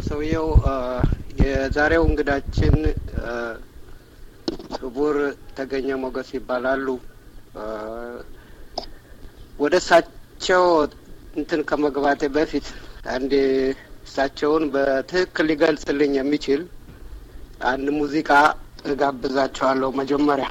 ሰውየው የዛሬው እንግዳችን ክቡር ተገኘ ሞገስ ይባላሉ። ወደ እሳቸው እንትን ከመግባቴ በፊት አንድ እሳቸውን በትክክል ሊገልጽልኝ የሚችል አንድ ሙዚቃ እጋብዛቸዋለሁ። መጀመሪያ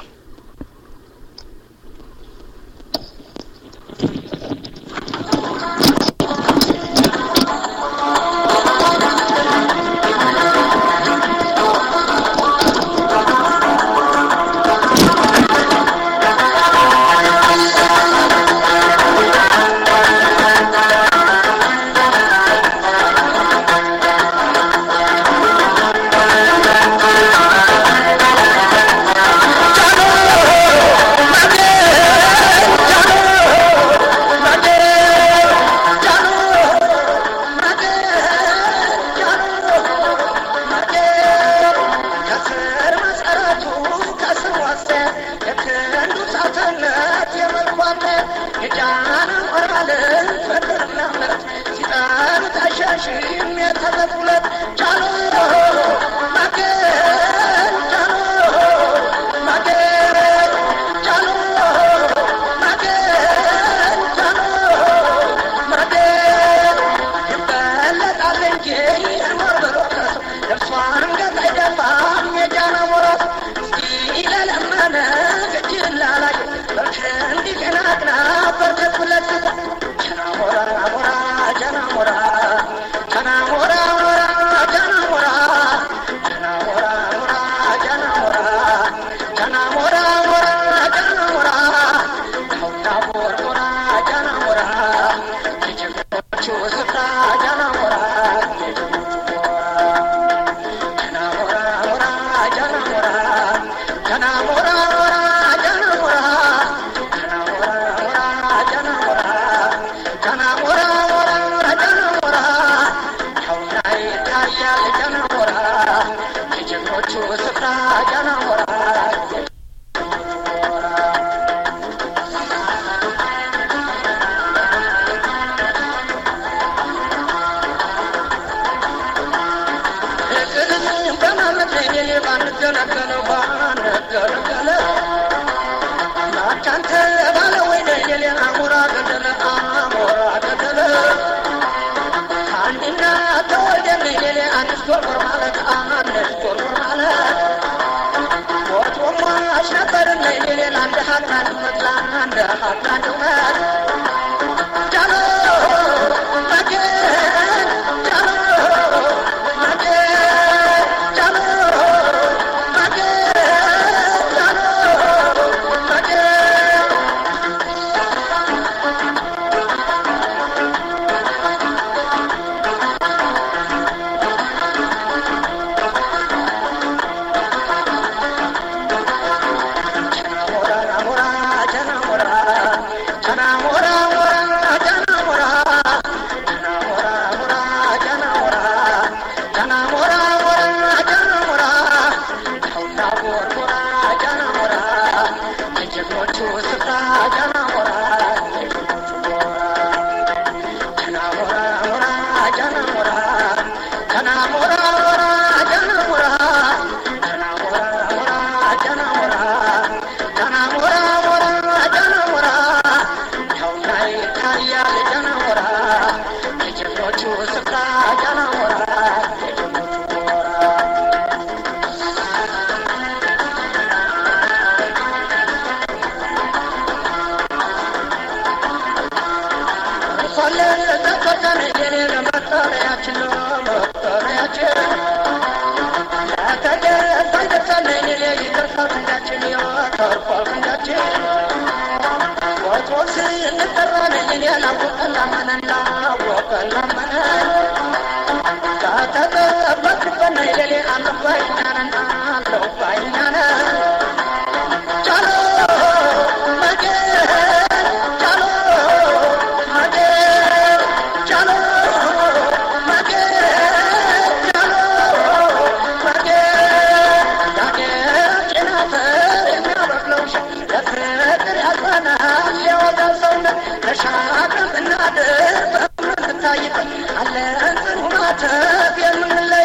Shut up and not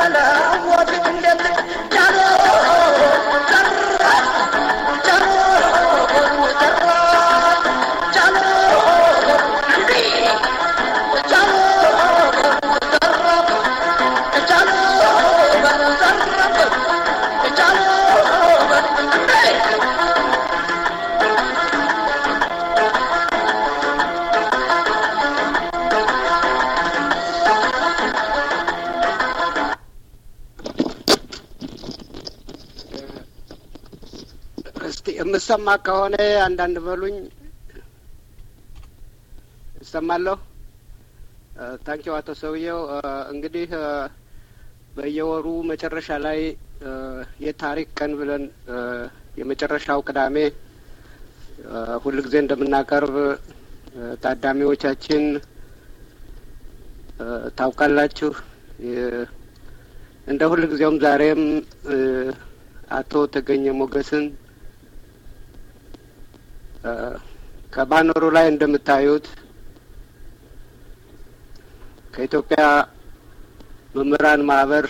የምሰማ ከሆነ አንዳንድ በሉኝ። እሰማለሁ። ታንኪው አቶ ሰውየው። እንግዲህ በየወሩ መጨረሻ ላይ የታሪክ ቀን ብለን የመጨረሻው ቅዳሜ ሁልጊዜ እንደምናቀርብ ታዳሚዎቻችን ታውቃላችሁ። እንደ ሁልጊዜውም ዛሬም አቶ ተገኘ ሞገስን ከባነሩ ላይ እንደምታዩት ከኢትዮጵያ መምህራን ማህበር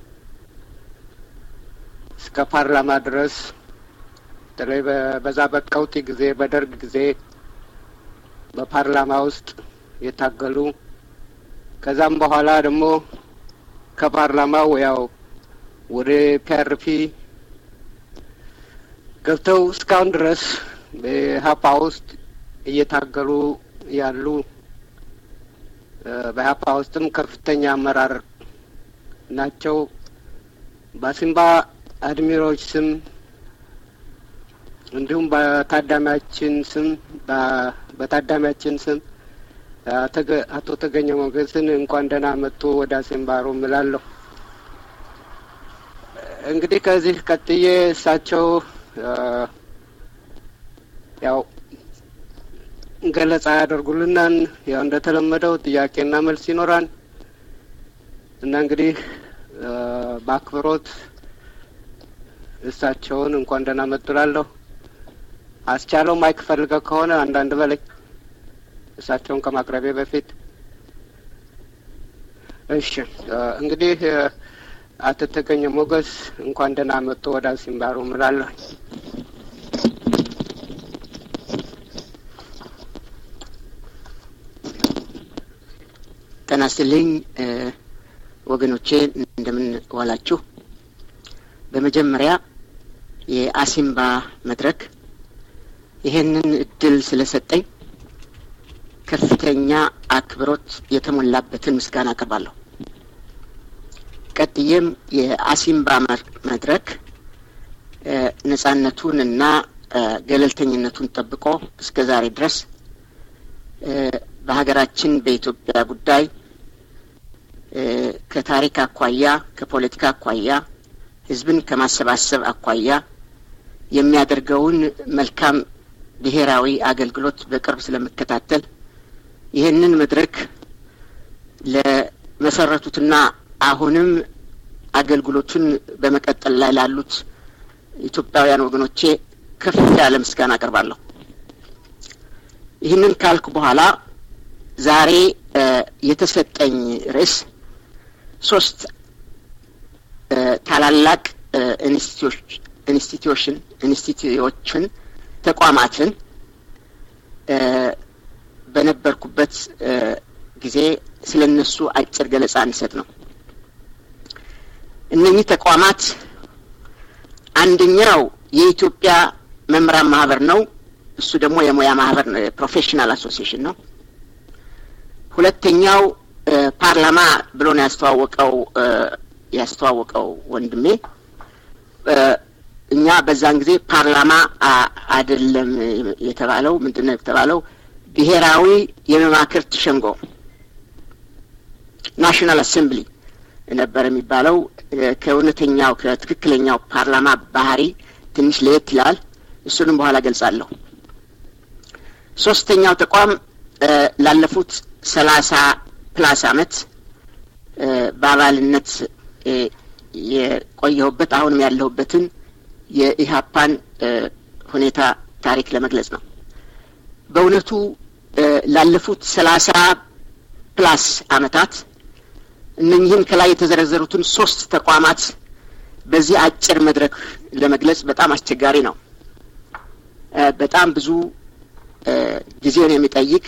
እስከ ፓርላማ ድረስ በተለይ በዛ በቀውጢ ጊዜ በደርግ ጊዜ በፓርላማ ውስጥ የታገሉ ከዛም በኋላ ደግሞ ከፓርላማው ያው ወደ ፒአርፒ ገብተው እስካሁን ድረስ በሀፓ ውስጥ እየታገሉ ያሉ በሀፓ ውስጥም ከፍተኛ አመራር ናቸው። በአሲምባ አድሚሮች ስም እንዲሁም በታዳሚያችን ስም አቶ ተገኘ ሞገስን እንኳን ደህና መጡ ወደ አሲምባሮ እላለሁ። እንግዲህ ከዚህ ቀጥዬ እሳቸው ያው ገለጻ ያደርጉልናል። ያው እንደተለመደው ጥያቄና መልስ ይኖራል እና እንግዲህ በአክብሮት እሳቸውን እንኳን ደህና መጡ እላለሁ። አስቻለው ማይክ ፈልገው ከሆነ አንዳንድ በላይ እሳቸውን ከማቅረቤ በፊት እሺ። እንግዲህ አቶ ተገኘ ሞገስ እንኳን ደህና መጡ ወደ አሲምባሮ እላለሁ። ጤና ይስጥልኝ ወገኖቼ፣ እንደምን ዋላችሁ። በመጀመሪያ የአሲምባ መድረክ ይሄንን እድል ስለሰጠኝ ከፍተኛ አክብሮት የተሞላበትን ምስጋና አቀርባለሁ። ቀጥዬም የአሲምባ መድረክ ነጻነቱንና ገለልተኝነቱን ጠብቆ እስከ ዛሬ ድረስ በሀገራችን በኢትዮጵያ ጉዳይ ከታሪክ አኳያ ከፖለቲካ አኳያ ህዝብን ከማሰባሰብ አኳያ የሚያደርገውን መልካም ብሔራዊ አገልግሎት በቅርብ ስለመከታተል ይህንን መድረክ ለመሰረቱትና አሁንም አገልግሎቱን በመቀጠል ላይ ላሉት ኢትዮጵያውያን ወገኖቼ ከፍ ያለ ምስጋና አቀርባለሁ። ይህንን ካልኩ በኋላ ዛሬ የተሰጠኝ ርዕስ 3 ታላላቅ ኢንስቲትዩሽን ተቋማትን በነበርኩበት ጊዜ ስለነሱ አጭር ገለጻ እንሰጥ ነው። እነኚህ ተቋማት አንደኛው የኢትዮጵያ መምህራን ማህበር ነው። እሱ ደግሞ የሙያ ማህበር ነው፣ ፕሮፌሽናል አሶሲዬሽን ነው። ሁለተኛው ፓርላማ ብሎ ነው ያስተዋወቀው ወንድሜ። እኛ በዛን ጊዜ ፓርላማ አይደለም የተባለው፣ ምንድነው የተባለው? ብሔራዊ የመማክርት ሸንጎ ናሽናል አሴምብሊ ነበር የሚባለው። ከእውነተኛው ከትክክለኛው ፓርላማ ባህሪ ትንሽ ለየት ይላል። እሱንም በኋላ ገልጻለሁ። ሶስተኛው ተቋም ላለፉት 30+ አመት በአባልነት የቆየሁበት አሁንም ያለሁበትን የኢሃፓን ሁኔታ ታሪክ ለመግለጽ ነው። በእውነቱ ላለፉት 30+ አመታት እነኚህን ከላይ የተዘረዘሩትን 3 ተቋማት በዚህ አጭር መድረክ ለመግለጽ በጣም አስቸጋሪ ነው። በጣም ብዙ ጊዜን የሚጠይቅ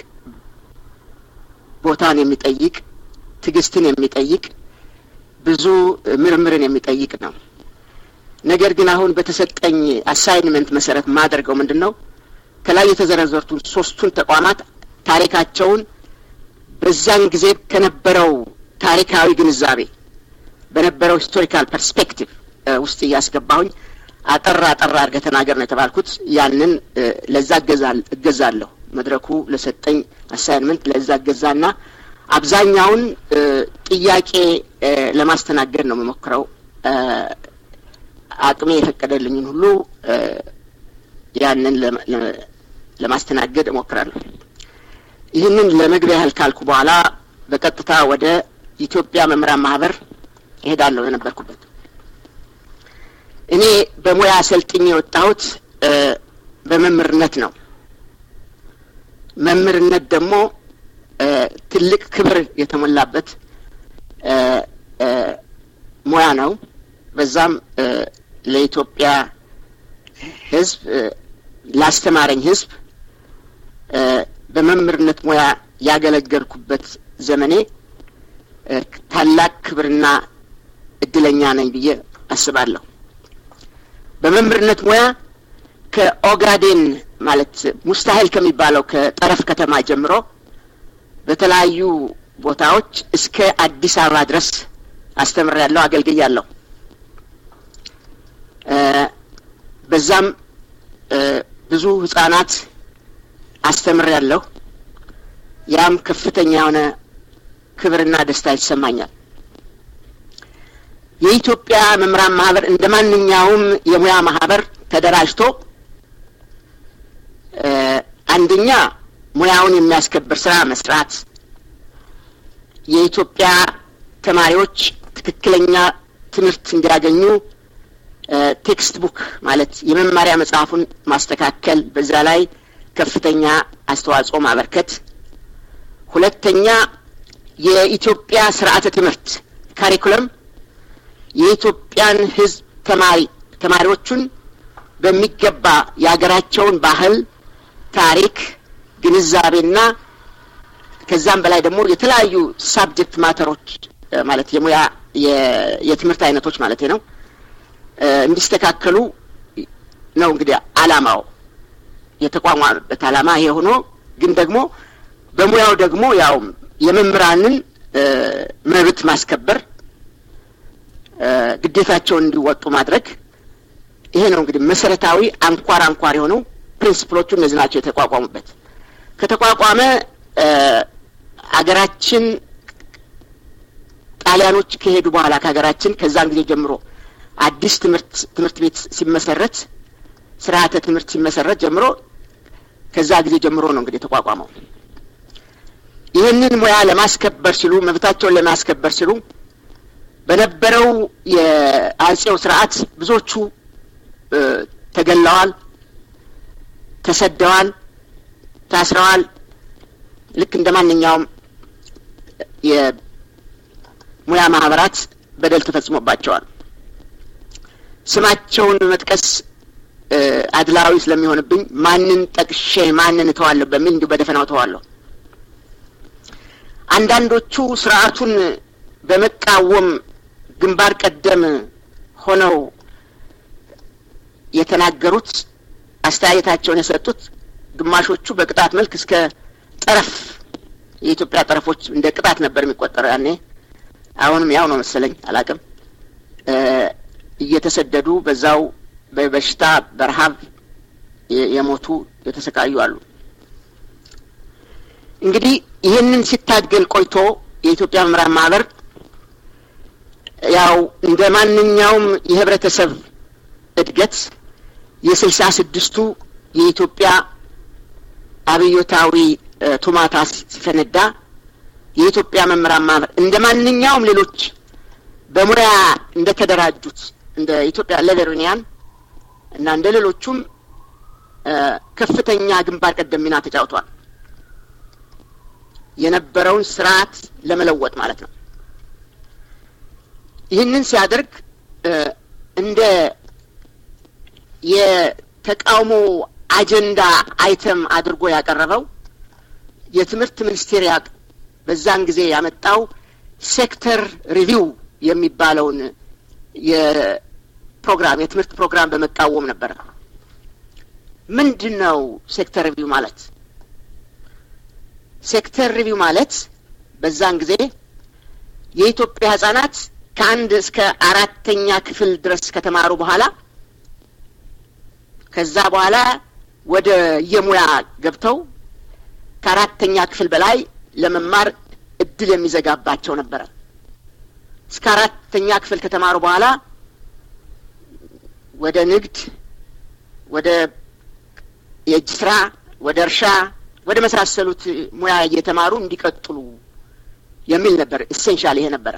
ቦታን የሚጠይቅ ትግስትን የሚጠይቅ ብዙ ምርምርን የሚጠይቅ ነው። ነገር ግን አሁን በተሰጠኝ አሳይንመንት መሰረት ማድረገው ምንድነው ከላይ የተዘረዘሩትን 3ቱን ተቋማት ታሪካቸውን በዛን ጊዜ ከነበረው ታሪካዊ ግንዛቤ በነበረው ሂስቶሪካል ፐርስፔክቲቭ ውስጥ ያስገባሁኝ አጠራ አድርገህ ተናገር ነው የተባልኩት። ያንን ለዛ እገዛለሁ። መድረኩ ለሰጠኝ አሳይንመንት ለዛ እገዛና አብዛኛውን ጥያቄ ለማስተናገድ ነው የምሞክረው። አቅሜ የፈቀደልኝን ሁሉ ያንን ለማስተናገድ እሞክራለሁ። ይህንን ለመግቢያ ያህል ካልኩ በኋላ በቀጥታ ወደ ኢትዮጵያ መምህራን ማህበር እሄዳለሁ። የነበርኩበት እኔ በሙያ ሰልጥኜ የወጣሁት በመምህርነት ነው። መምህርነት ደግሞ ትልቅ ክብር የተሞላበት ሙያ ነው። በዛም ለኢትዮጵያ ሕዝብ ላስተማረኝ ሕዝብ በመምህርነት ሙያ ያገለገልኩበት ዘመኔ ታላቅ ክብርና እድለኛ ነኝ ብዬ አስባለሁ። በመምህርነት ሙያ ከኦጋዴን ማለት ሙስታሂል ከሚባለው ከጠረፍ ከተማ ጀምሮ በተለያዩ ቦታዎች እስከ አዲስ አበባ ድረስ አስተምሬያለሁ፣ አገልግያለሁ። በዛም ብዙ ህፃናት አስተምሬያለሁ። ያም ከፍተኛ የሆነ ክብርና ደስታ ይሰማኛል። የኢትዮጵያ መምህራን ማህበር እንደማንኛውም የሙያ ማህበር ተደራጅቶ አንደኛ ሙያውን የሚያስከብር ስራ መስራት፣ የኢትዮጵያ ተማሪዎች ትክክለኛ ትምህርት እንዲያገኙ ቴክስት ቡክ ማለት የመማሪያ መጽሐፉን ማስተካከል፣ በዛ ላይ ከፍተኛ አስተዋጽኦ ማበርከት። ሁለተኛ የኢትዮጵያ ስርዓተ ትምህርት ካሪኩለም የኢትዮጵያን ህዝብ ተማሪዎቹን በሚገባ ያገራቸውን ባህል፣ ታሪክ፣ ግንዛቤና ከዛም በላይ ደግሞ የተለያዩ ሳብጀክት ማተሮች ማለት የሙያ የትምህርት አይነቶች ማለት ነው እንዲስተካከሉ ነው እንግዲህ አላማው። የተቋቋመበት አላማ ይሄ ሆኖ ግን ደግሞ በሙያው ደግሞ ያው የመምህራንን መብት ማስከበር፣ ግዴታቸውን እንዲወጡ ማድረግ ይሄ ነው እንግዲህ መሰረታዊ አንኳር የሆኑ ፕሪንሲፕሎቹ እነዚህ ናቸው የተቋቋሙበት። ከተቋቋመ አገራችን ጣሊያኖች ከሄዱ በኋላ ከሀገራችን ከዛን ጊዜ ጀምሮ አዲስ ትምህርት ቤት ሲመሰረት ስርዓተ ትምህርት ሲመሰረት ጀምሮ ከዛ ጊዜ ጀምሮ ነው እንግዲህ የተቋቋመው። ይህንን ሙያ ለማስከበር ሲሉ መብታቸውን ለማስከበር ሲሉ በነበረው የአጼው ስርዓት ብዙዎቹ ተገለዋል፣ ተሰደዋል፣ ታስረዋል። ልክ እንደማንኛውም የሙያ ማህበራት በደል ተፈጽሞባቸዋል። ስማቸውን መጥቀስ አድላዊ ስለሚሆንብኝ ማንን ጠቅሼ ማንን ተዋለሁ በሚል እንዲሁ በደፈናው ተዋለሁ። አንዳንዶቹ ስርዓቱን በመቃወም ግንባር ቀደም ሆነው የተናገሩት አስተያየታቸውን የሰጡት ግማሾቹ በቅጣት መልክ እስከ ጠረፍ የኢትዮጵያ ጠረፎች እንደ ቅጣት ነበር የሚቆጠረው ያኔ። አሁንም ያው ነው መሰለኝ አላቅም። እየተሰደዱ በዛው በበሽታ በረሃብ የሞቱ የተሰቃዩ አሉ። እንግዲህ ይህንን ሲታገል ቆይቶ የኢትዮጵያ መምህራን ማህበር ያው እንደማንኛውም የህብረተሰብ እድገት የ66ቱ የኢትዮጵያ አብዮታዊ ቱማታ ሲፈነዳ የኢትዮጵያ መምህራን ማህበር እንደማንኛውም ሌሎች በሙያ እንደተደራጁት እንደ ኢትዮጵያ ሌቨሪኒያን እና እንደ ሌሎቹም ከፍተኛ ግንባር ቀደም ሚና ተጫውቷል። የነበረውን ስርዓት ለመለወጥ ማለት ነው። ይህንን ሲያደርግ እንደ የተቃውሞ አጀንዳ አይተም አድርጎ ያቀረበው የትምህርት ሚኒስቴር በዛን ጊዜ ያመጣው ሴክተር ሪቪው የሚባለውን የትምህርት ፕሮግራም በመቃወም ነበር። ምንድነው ሴክተር ሪቪው ማለት? ሴክተር ሪቪው ማለት በዛን ጊዜ የኢትዮጵያ ህፃናት ከአንድ እስከ 4ኛ ክፍል ድረስ ከተማሩ በኋላ ከዛ በኋላ ወደ የሙያ ገብተው ከ4ኛ ክፍል በላይ ለመማር እድል የሚዘጋባቸው ነበር። እስከ 4ኛ ክፍል ከተማሩ በኋላ ወደ ንግድ፣ ወደ የእጅ ስራ፣ ወደ እርሻ፣ ወደ መሳሰሉት ሙያ እየተማሩ እንዲቀጥሉ የሚል ነበር። ኢሴንሻል ይሄ ነበር።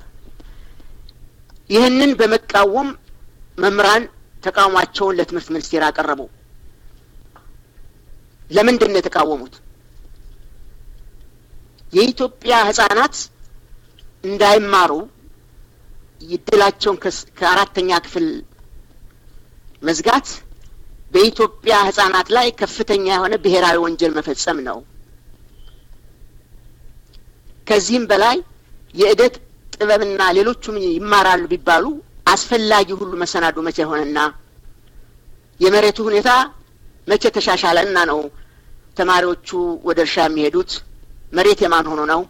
ይህንን በመቃወም መምህራን ተቃውሟቸውን ለትምህርት ሚኒስቴር አቀረቡ። ለምንድን ነው የተቃወሙት? የኢትዮጵያ ህፃናት እንዳይማሩ ይድላቸውን ከ4ኛ ክፍል መዝጋት በኢትዮጵያ ህፃናት ላይ ከፍተኛ የሆነ ብሔራዊ ወንጀል መፈጸም ነው። ከዚህም በላይ የእደት ጥበብና ሌሎችም ይማራሉ ቢባሉ አስፈላጊ ሁሉ መሰናዶ መቼ ሆነና የመሬቱ ሁኔታ መቼ ተሻሻለና ነው ተማሪዎቹ ወደ እርሻ የሚሄዱት? መሬት የማን ሆኖ ነው?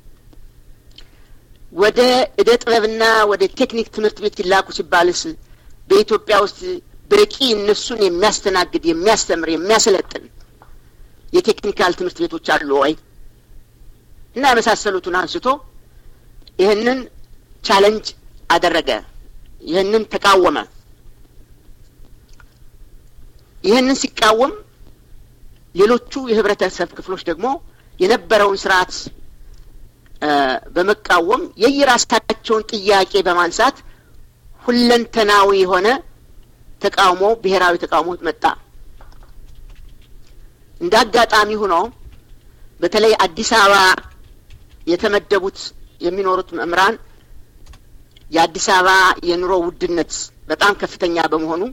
ወደ እደ ጥበብና ወደ ቴክኒክ ትምህርት ቤት ይላኩ ሲባልስ በኢትዮጵያ ውስጥ በቂ እነሱን የሚያስተናግድ የሚያስተምር የሚያሰለጥን የቴክኒካል ትምህርት ቤቶች አሉ ወይ? እና የመሳሰሉትን አንስቶ ይህንን ቻሌንጅ አደረገ። ይህንን ተቃወመ። ይህንን ሲቃወም ሌሎቹ የህብረተሰብ ክፍሎች ደግሞ የነበረውን ስርዓት በመቃወም የየራሳቸውን ጥያቄ በማንሳት ሁለንተናዊ የሆነ ተቃውሞ ብሔራዊ ተቃውሞ መጣ። እንዳጋጣሚ ሆኖ በተለይ አዲስ አበባ የተመደቡት የሚኖሩት መምህራን የአዲስ አበባ የኑሮ ውድነት በጣም ከፍተኛ በመሆኑ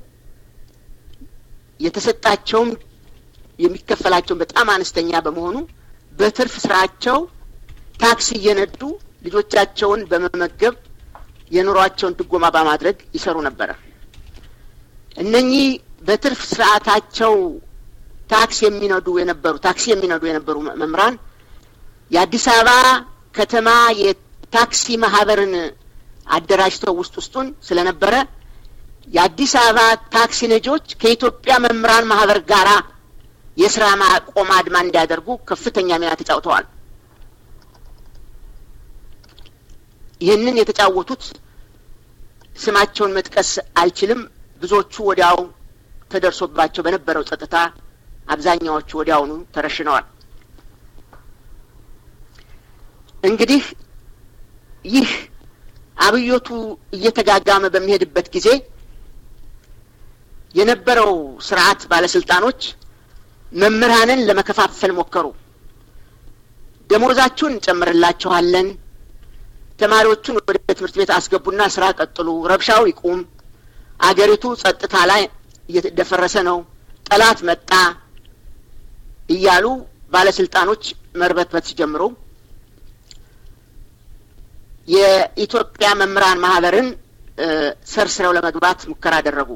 የተሰጣቸውም የሚከፈላቸው በጣም አነስተኛ በመሆኑ በትርፍ ስራቸው ታክሲ እየነዱ ልጆቻቸውን በመመገብ የኑሯቸውን ድጎማ በማድረግ ይሰሩ ነበር። እነኚህ በትርፍ ስርዓታቸው ታክሲ የሚነዱ የነበሩ መምህራን የአዲስ አበባ ከተማ የታክሲ ማህበርን አደራጅተው ውስጡን ስለነበረ የአዲስ አበባ ታክሲ ነጂዎች ከኢትዮጵያ መምህራን ማህበር ጋራ የሥራ ማቆም አድማ እንዲያደርጉ ከፍተኛ ሚና ተጫውተዋል። ይህንን የተጫወቱት ስማቸውን መጥቀስ አልችልም። ብዙዎቹ ወዲያው ተደርሶባቸው በነበረው ጸጥታ አብዛኛዎቹ ወዲያውኑ ተረሽነዋል። እንግዲህ ይህ አብዮቱ እየተጋጋመ በሚሄድበት ጊዜ የነበረው ስርዓት ባለስልጣኖች መምህራንን ለመከፋፈል ሞከሩ። ደሞዛቸውን እንጨምርላችኋለን፣ ተማሪዎቹን ወደ ትምህርት ቤት አስገቡና ስራ ቀጥሉ፣ ረብሻው ይቁም፣ አገሪቱ ጸጥታ ላይ እየተደፈረሰ ነው፣ ጠላት መጣ እያሉ ባለስልጣኖች መርበትበት ሲጀምሩ የኢትዮጵያ መምህራን ማህበርን ሰርስረው ለመግባት ሙከራ አደረጉ።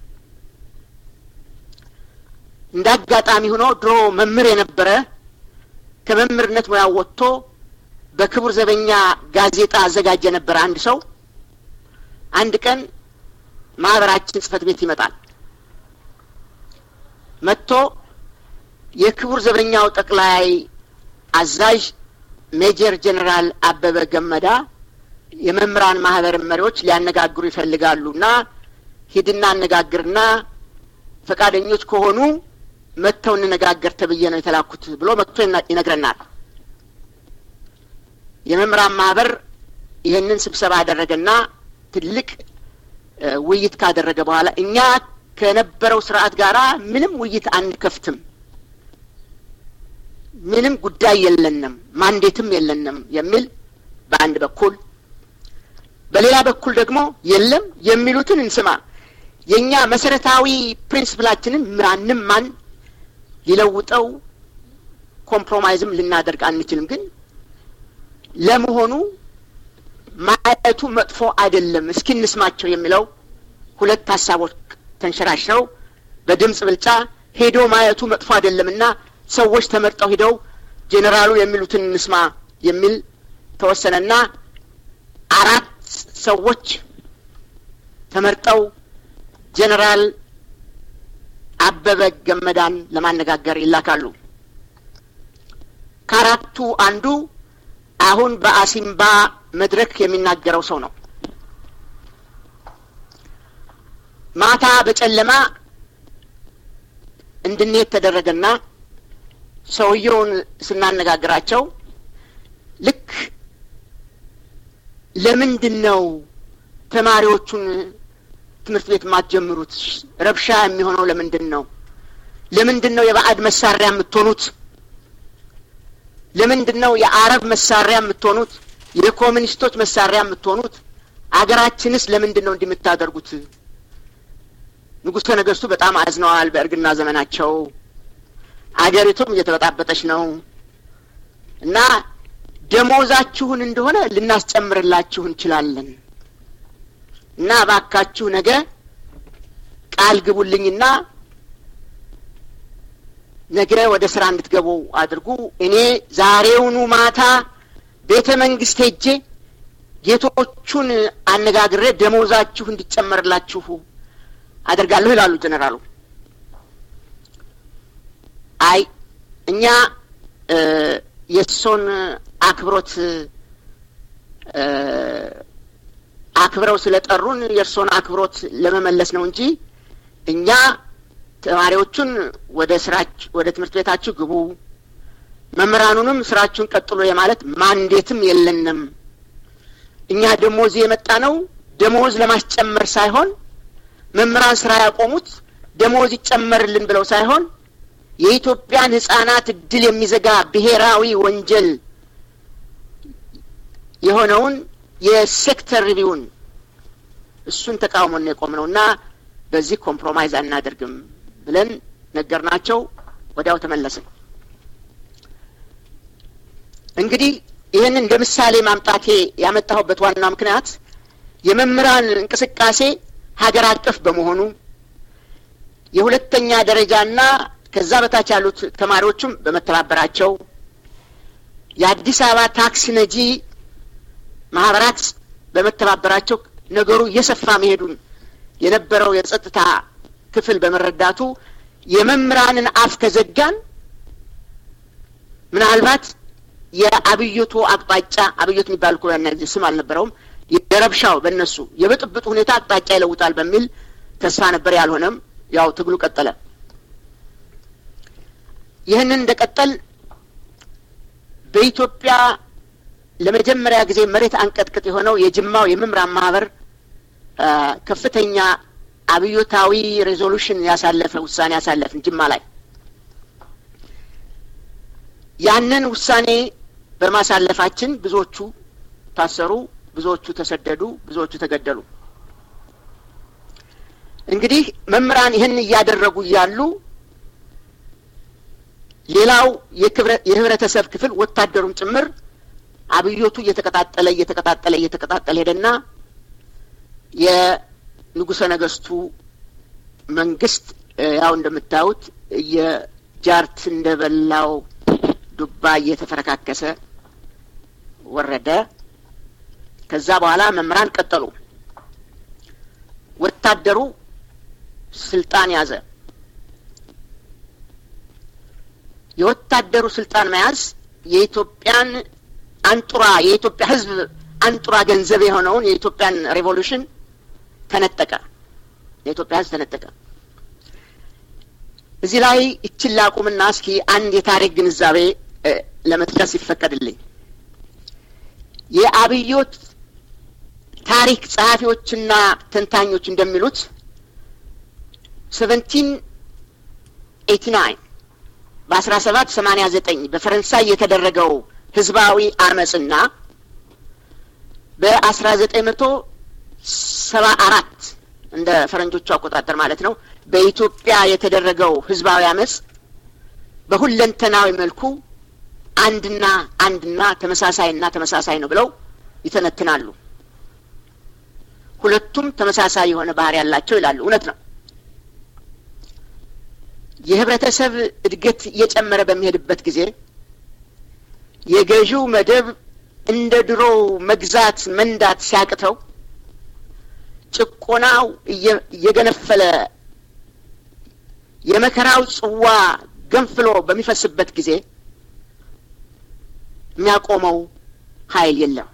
እንዳጋጣሚ ሆኖ ድሮ መምህር የነበረ ከመምህርነት ሙያው ወጥቶ በክቡር ዘበኛ ጋዜጣ አዘጋጀ ነበር አንድ ሰው አንድ ቀን ማህበራችን ጽፈት ቤት ይመጣል። መጥቶ የክቡር ዘበኛው ጠቅላይ አዛዥ ሜጀር ጀነራል አበበ ገመዳ የመምህራን ማህበር መሪዎች ሊያነጋግሩ ይፈልጋሉና ሂድና አነጋግርና ፈቃደኞች ከሆኑ መጥተው እንነጋገር ተብዬ ነው የተላኩት ብሎ መጥቶ ይነግረናል። የመምህራን ማህበር ይሄንን ስብሰባ አደረገና ትልቅ ውይይት ካደረገ በኋላ እኛ ከነበረው ስርዓት ጋራ ምንም ውይይት አንከፍትም፣ ምንም ጉዳይ የለንም፣ ማንዴትም የለንም የሚል በአንድ በኩል፣ በሌላ በኩል ደግሞ የለም የሚሉትን እንስማ። የኛ መሰረታዊ ፕሪንሲፕላችንን ማን ሊለውጠው ኮምፕሮማይዝም ልናደርግ አንችልም። ግን ለመሆኑ ማየቱ መጥፎ አይደለም እስኪ እንስማቸው የሚለው ሁለት ሐሳቦች ተንሸራሽረው በድምጽ ብልጫ ሄዶ ማየቱ መጥፎ አይደለምና ሰዎች ተመርጠው ሄደው ጄኔራሉ የሚሉትን እንስማ የሚል ተወሰነና 4 ሰዎች ተመርጠው ጄኔራል አበበ ገመዳን ለማነጋገር ይላካሉ። ከአራቱ አንዱ አሁን በአሲምባ መድረክ የሚናገረው ሰው ነው። ማታ በጨለማ እንድንሄድ ተደረገና ሰውየውን ስናነጋግራቸው ልክ ለምንድነው ተማሪዎቹን ትምህርት ቤት ማትጀምሩት? ረብሻ የሚሆነው ለምንድነው የባዕድ መሳሪያ የምትሆኑት? ለምንድነው የአረብ መሳሪያ የምትሆኑት? የኮሙኒስቶች መሳሪያ የምትሆኑት? አገራችንስ ለምንድነው እንደምታደርጉት? ንጉሠ ነገሥቱ በጣም አዝነዋል። በእርግና ዘመናቸው አገሪቱም እየተበጣበጠች ነው እና ደሞዛችሁን እንደሆነ ልናስጨምርላችሁ እንችላለን እና ባካችሁ ነገ ቃል ግቡልኝና ነገ ወደ ስራ እንድትገቡ አድርጉ። እኔ ዛሬውኑ ማታ ቤተ መንግስት ሄጄ ጌቶቹን አነጋግሬ ደሞዛችሁ እንዲጨመርላችሁ አደርጋለሁ ይላሉ ጀነራሉ። አይ እኛ የሶን አክብረው ስለጠሩን የርሶን አክብሮት ለመመለስ ነው እንጂ እኛ ተማሪዎቹን ወደ ትምህርት ቤታችሁ ግቡ፣ መምህራኑንም ስራችሁን ቀጥሉ የማለት ማንዴትም የለንም። እኛ ደሞዝ የመጣ ነው ደሞዝ ለማስጨመር ሳይሆን መምህራን ስራ ያቆሙት ደሞዝ ይጨመርልን ብለው ሳይሆን የኢትዮጵያን ህፃናት እድል የሚዘጋ ብሔራዊ ወንጀል የሆነውን የሴክተር ሪቪውን እሱን ተቃውሞን የቆምነውና በዚህ ኮምፕሮማይዝ አናደርግም ብለን ነገርናቸው። ወዲያው ተመለስን። እንግዲህ ይሄን እንደ ምሳሌ ማምጣቴ ያመጣሁበት ዋና ምክንያት የመምህራን እንቅስቃሴ ሀገር አቀፍ በመሆኑ የሁለተኛ ደረጃና ከዛ በታች ያሉት ተማሪዎችም በመተባበራቸው የአዲስ አበባ ታክሲ ነጂ ማህበራት በመተባበራቸው ነገሩ እየሰፋ መሄዱን የነበረው የጸጥታ ክፍል በመረዳቱ የመምህራንን አፍ ከዘጋን ምናልባት የአብዮቱ አቅጣጫ አብዮት የሚባል እኮ ያናዚህ ስም አልነበረውም የረብሻው በእነሱ የብጥብጥ ሁኔታ አቅጣጫ ይለውጣል በሚል ተስፋ ነበር። ያልሆነም ያው ትግሉ ቀጠለ። ይህንን እንደቀጠል በኢትዮጵያ ለመጀመሪያ ጊዜ መሬት አንቀጥቅጥ የሆነው የጅማው የመምህራን ማህበር ከፍተኛ አብዮታዊ ሬዞሉሽን ያሳለፈ ውሳኔ ያሳለፈን ጅማ ላይ ያንን ውሳኔ በማሳለፋችን ብዙዎቹ ታሰሩ፣ ብዙዎቹ ተሰደዱ፣ ብዙዎቹ ተገደሉ። እንግዲህ መምህራን ይህን እያደረጉ ያሉ ሌላው የህብረተሰብ ክፍል ወታደሩም ጭምር አብዮቱ እየተቀጣጠለ ሄደና የንጉሠ ነገሥቱ መንግስት ያው እንደምታዩት የጃርት እንደበላው ዱባ እየተፈረካከሰ ወረደ። ከዛ በኋላ መምህራን ቀጠሉ። ወታደሩ ስልጣን ያዘ። የወታደሩ ስልጣን መያዝ የኢትዮጵያ ህዝብ አንጡራ ገንዘብ የሆነውን የኢትዮጵያን ሬቮሉሽን ተነጠቀ። የኢትዮጵያ ህዝብ ተነጠቀ። እዚህ ላይ እችላቁምና እስኪ አንድ የታሪክ ግንዛቤ ለመጥቀስ ይፈቀድልኝ። የአብዮት ታሪክ ጸሐፊዎችና ተንታኞች እንደሚሉት 1789 በ1789 በፈረንሳይ የተደረገው ህዝባዊ አመጽና በ1974 እንደ ፈረንጆቹ አቆጣጠር ማለት ነው በኢትዮጵያ የተደረገው ህዝባዊ አመጽ በሁለንተናዊ መልኩ አንድና ተመሳሳይ ነው ብለው ይተነትናሉ። ሁለቱም ተመሳሳይ የሆነ ባህሪ ያላቸው ይላሉ። እውነት ነው። የህብረተሰብ እድገት እየጨመረ በሚሄድበት ጊዜ የገዢው መደብ እንደ ድሮ መግዛት መንዳት ሲያቅተው ጭቆናው እየገነፈለ የመከራው ጽዋ ገንፍሎ በሚፈስበት ጊዜ የሚያቆመው ኃይል የለም።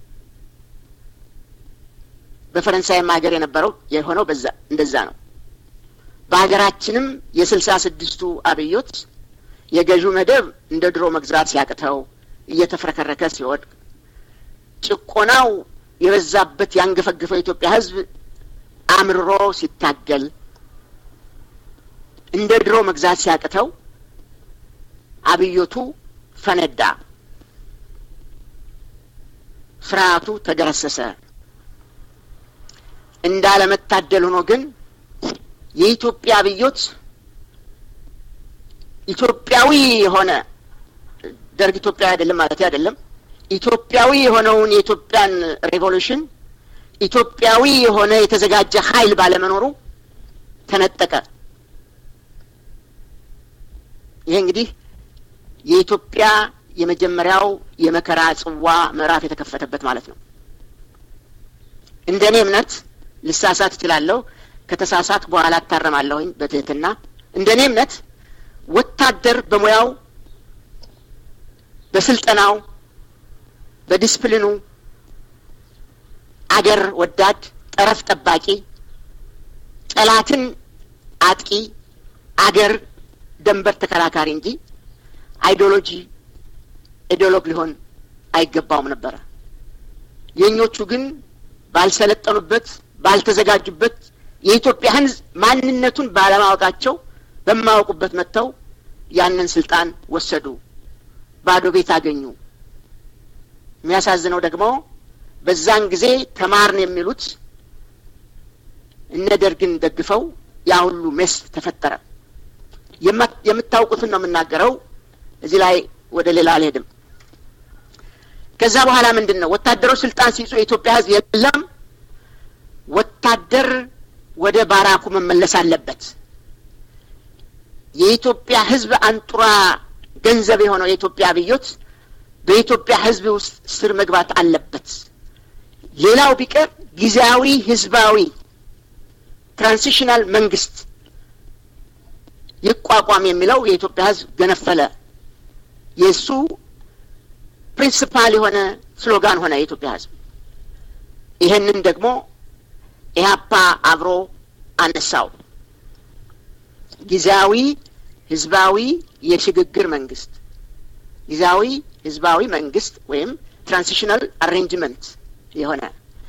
በፈረንሳይ ሀገር የሆነው እንደዛ ነው። በሀገራችንም የ66ቱ አብዮት የገዢው መደብ እንደ ድሮ መግዛት ሲያቅተው እየተፈረከረከ ሲወድቅ ጭቆናው የበዛበት ያንገፈገፈው የኢትዮጵያ ህዝብ አምርሮ ሲታገል እንደ ድሮ መግዛት ሲያቅተው አብዮቱ ፈነዳ፣ ፍርሃቱ ተገረሰሰ። እንዳለመታደል ሆኖ ግን የኢትዮጵያ አብዮት ኢትዮጵያዊ የሆነ ደርግ ኢትዮጵያ አይደለም ማለት አይደለም። ኢትዮጵያዊ የሆነውን የኢትዮጵያን ሬቮሉሽን ኢትዮጵያዊ የሆነ የተዘጋጀ ኃይል ባለመኖሩ ተነጠቀ። ይሄ እንግዲህ የኢትዮጵያ የመጀመሪያው የመከራ ጽዋ ምዕራፍ የተከፈተበት ማለት ነው። እንደኔ እምነት ልሳሳት እችላለሁ። ከተሳሳት በኋላ አታረማለሁኝ በትህትና። እንደኔ እምነት ወታደር በሙያው በስልጠናው በዲስፕሊኑ አገር ወዳድ ጠረፍ ጠባቂ ጠላትን አጥቂ አገር ደንበር ተከራካሪ እንጂ አይዲዮሎግ ሊሆን አይገባውም ነበር። የኞቹ ግን ባልሰለጠኑበት ባልተዘጋጁበት የኢትዮጵያ ህዝብ ማንነቱን ባለማወቃቸው በማወቁበት መተው ያንን ስልጣን ወሰዱ፣ ባዶ ቤት አገኙ። የሚያሳዝነው ደግሞ በዛን ጊዜ ተማርን የሚሉት እነ ደርግን ደግፈው ያ ሁሉ መስ ተፈጠረ። የምታውቁትን ነው የምናገረው። እዚህ ላይ ወደ ሌላ አልሄድም። ከዛ በኋላ ምንድነው ወታደሮች ስልጣን ሲይዙ የኢትዮጵያ ህዝብ የለም ወታደር ወደ ባራኩ መመለስ አለበት። የኢትዮጵያ ህዝብ አንጡራ ገንዘብ የሆነው የኢትዮጵያ አብዮት በኢትዮጵያ ህዝብ ውስጥ ስር መግባት አለበት። ሌላው ቢቀር ጊዜያዊ ህዝባዊ ትራንዚሽናል መንግስት ይቋቋም የሚለው የኢትዮጵያ ህዝብ ገነፈለ። የሱ ፕሪንሲፓል የሆነ ስሎጋን ሆነ የኢትዮጵያ ህዝብ። ይሄንን ደግሞ ኢህአፓ አብሮ አነሳው። ጊዜያዊ ህዝባዊ የሽግግር መንግስት፣ ጊዜያዊ ህዝባዊ መንግስት ወይም ትራንዚሽናል አሬንጅመንት የሆነ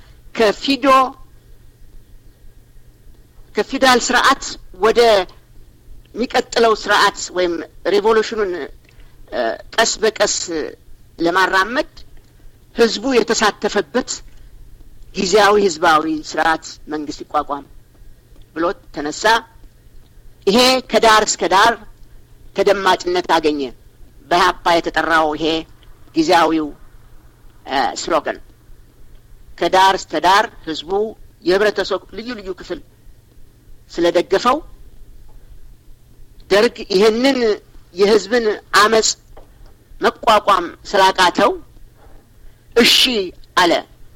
ከፊውዳል ስርዓት ወደ የሚቀጥለው ስርዓት ወይም ሬቮሉሽኑን ቀስ በቀስ ለማራመድ ህዝቡ የተሳተፈበት ጊዜያዊ ህዝባዊ ስርዓት መንግስት ይቋቋም ብሎ ተነሳ። ይሄ ከዳር እስከ ዳር ተደማጭነት አገኘ። በኢህአፓ የተጠራው ይሄ ጊዜያዊው ስሎጋን ከዳር እስከ ዳር ህዝቡ የህብረተሰቡ ልዩ ክፍል ስለደገፈው ደርግ ይሄንን የህዝብን አመጽ መቋቋም ስላቃተው እሺ አለ።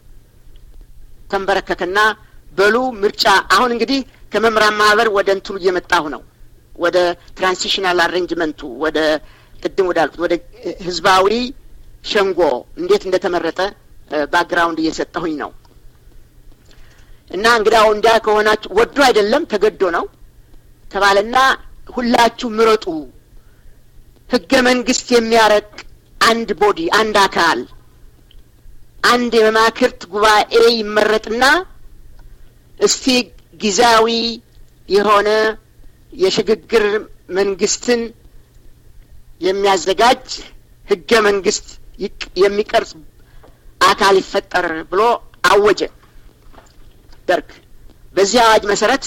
ተንበረከከና በሉ ምርጫ። አሁን እንግዲህ ከመምራን ማህበር ወደ እንትሉ እየመጣሁ ነው፣ ወደ ትራንዚሽናል አሬንጅመንቱ፣ ወደ ቅድም ወዳልኩት ወደ ህዝባዊ ሸንጎ እንዴት እንደተመረጠ ባክግራውንድ እየሰጠሁኝ ነው። እና እንግዲያው እንዳ ከሆናችሁ ወዶ አይደለም ተገዶ ነው ተባለና ሁላችሁ ምረጡ፣ ህገ መንግስት የሚያረቅ አንድ ቦዲ አንድ አካል አንድ የመማክርት ጉባኤ ይመረጥና እስቲ ጊዜያዊ የሆነ የሽግግር መንግስትን የሚያዘጋጅ ህገ መንግስት የሚቀርጽ አካል ይፈጠር ብሎ አወጀ ደርግ። በዚህ አዋጅ መሰረት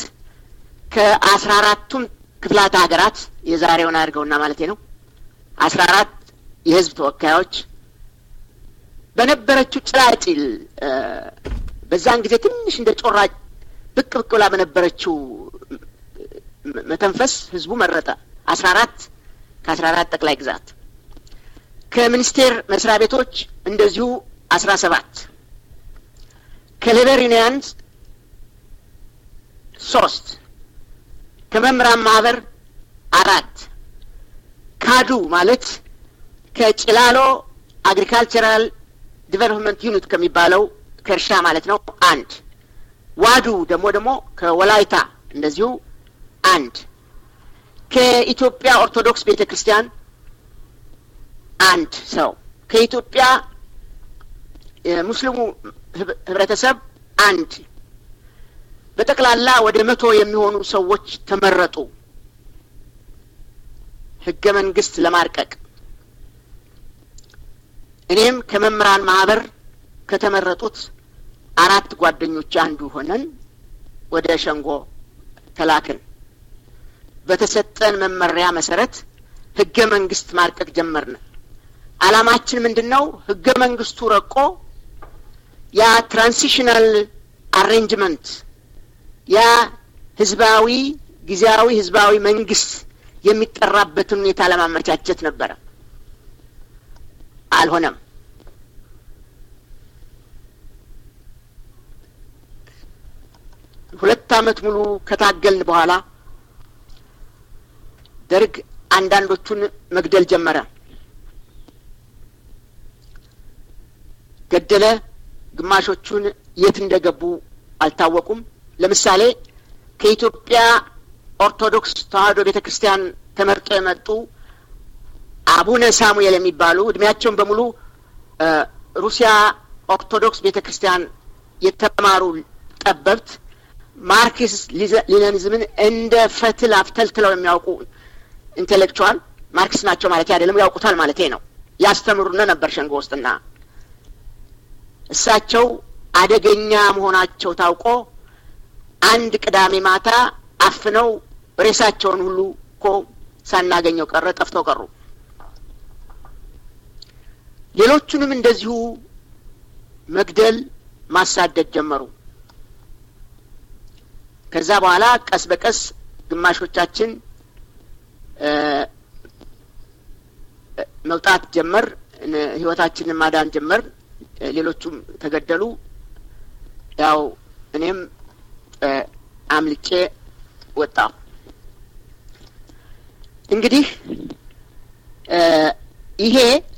ከ14ቱም ክፍላተ ሀገራት የዛሬውን አድርገውና ማለት ነው 14 የህዝብ ተወካዮች በነበረችው ጭላጭል በዛን ጊዜ ትንሽ እንደ ጮራ ብቅ ብላ በነበረችው መተንፈስ ህዝቡ መረጠ 14 ከ14 ጠቅላይ ግዛት። ከሚኒስቴር መስሪያ ቤቶች እንደዚሁ 17፣ ከሌበር ዩኒየንስ 3፣ ከመምህራን ማህበር 4፣ ካዱ ማለት ከጭላሎ አግሪካልቸራል ዲቨሎፕመንት ዩኒት ከሚባለው ከእርሻ ማለት ነው 1፣ ዋዱ ደግሞ ከወላይታ እንደዚሁ 1፣ ከኢትዮጵያ ኦርቶዶክስ ቤተክርስቲያን 1 ሰው፣ ከኢትዮጵያ ሙስሊሙ ህብረተሰብ 1። በጠቅላላ ወደ 100 የሚሆኑ ሰዎች ተመረጡ ህገ መንግስት ለማርቀቅ። እኔም ከመምህራን ማህበር ከተመረጡት 4 ጓደኞች አንዱ ሆነን ወደ ሸንጎ ተላክን። በተሰጠን መመሪያ መሰረት ህገ መንግስት ማርቀቅ ጀመርን። አላማችን ምንድነው? ህገ መንግስቱ ረቆ ያ ትራንዚሽናል አሬንጅመንት ያ ህዝባዊ ጊዜያዊ ህዝባዊ መንግስት የሚጠራበትን ሁኔታ ለማመቻቸት ነበር። አልሆነም። ሁለት ዓመት ሙሉ ከታገልን በኋላ ደርግ አንዳንዶቹን መግደል ጀመረ። ገደለ። ግማሾቹን የት እንደገቡ አልታወቁም። ለምሳሌ ከኢትዮጵያ ኦርቶዶክስ ተዋህዶ ቤተክርስቲያን ተመርጠው የመጡ አቡነ ሳሙኤል የሚባሉ እድሜያቸውን በሙሉ ሩሲያ ኦርቶዶክስ ቤተክርስቲያን የተማሩ ጠበብት ማርክስ ሌኒኒዝምን እንደ ፈትል አፍተልትለው የሚያውቁ ኢንተሌክቹዋል ማርክስ ናቸው ማለት አይደለም፣ ያውቁታል ማለት ነው። ያስተምሩና ነበር ሸንጎ ውስጥና እሳቸው አደገኛ መሆናቸው ታውቆ አንድ ቅዳሜ ማታ አፍነው ሬሳቸውን ሁሉ እኮ ሳናገኘው ቀረ፣ ጠፍተው ቀሩ። ሌሎቹንም እንደዚሁ መግደል ማሳደድ ጀመሩ። ከዛ በኋላ ቀስ በቀስ ግማሾቻችን መውጣት ጀመር፣ ህይወታችንን ማዳን ጀመር። ሌሎቹም ተገደሉ። ያው እኔም አምልጬ ወጣሁ። እንግዲህ ይሄ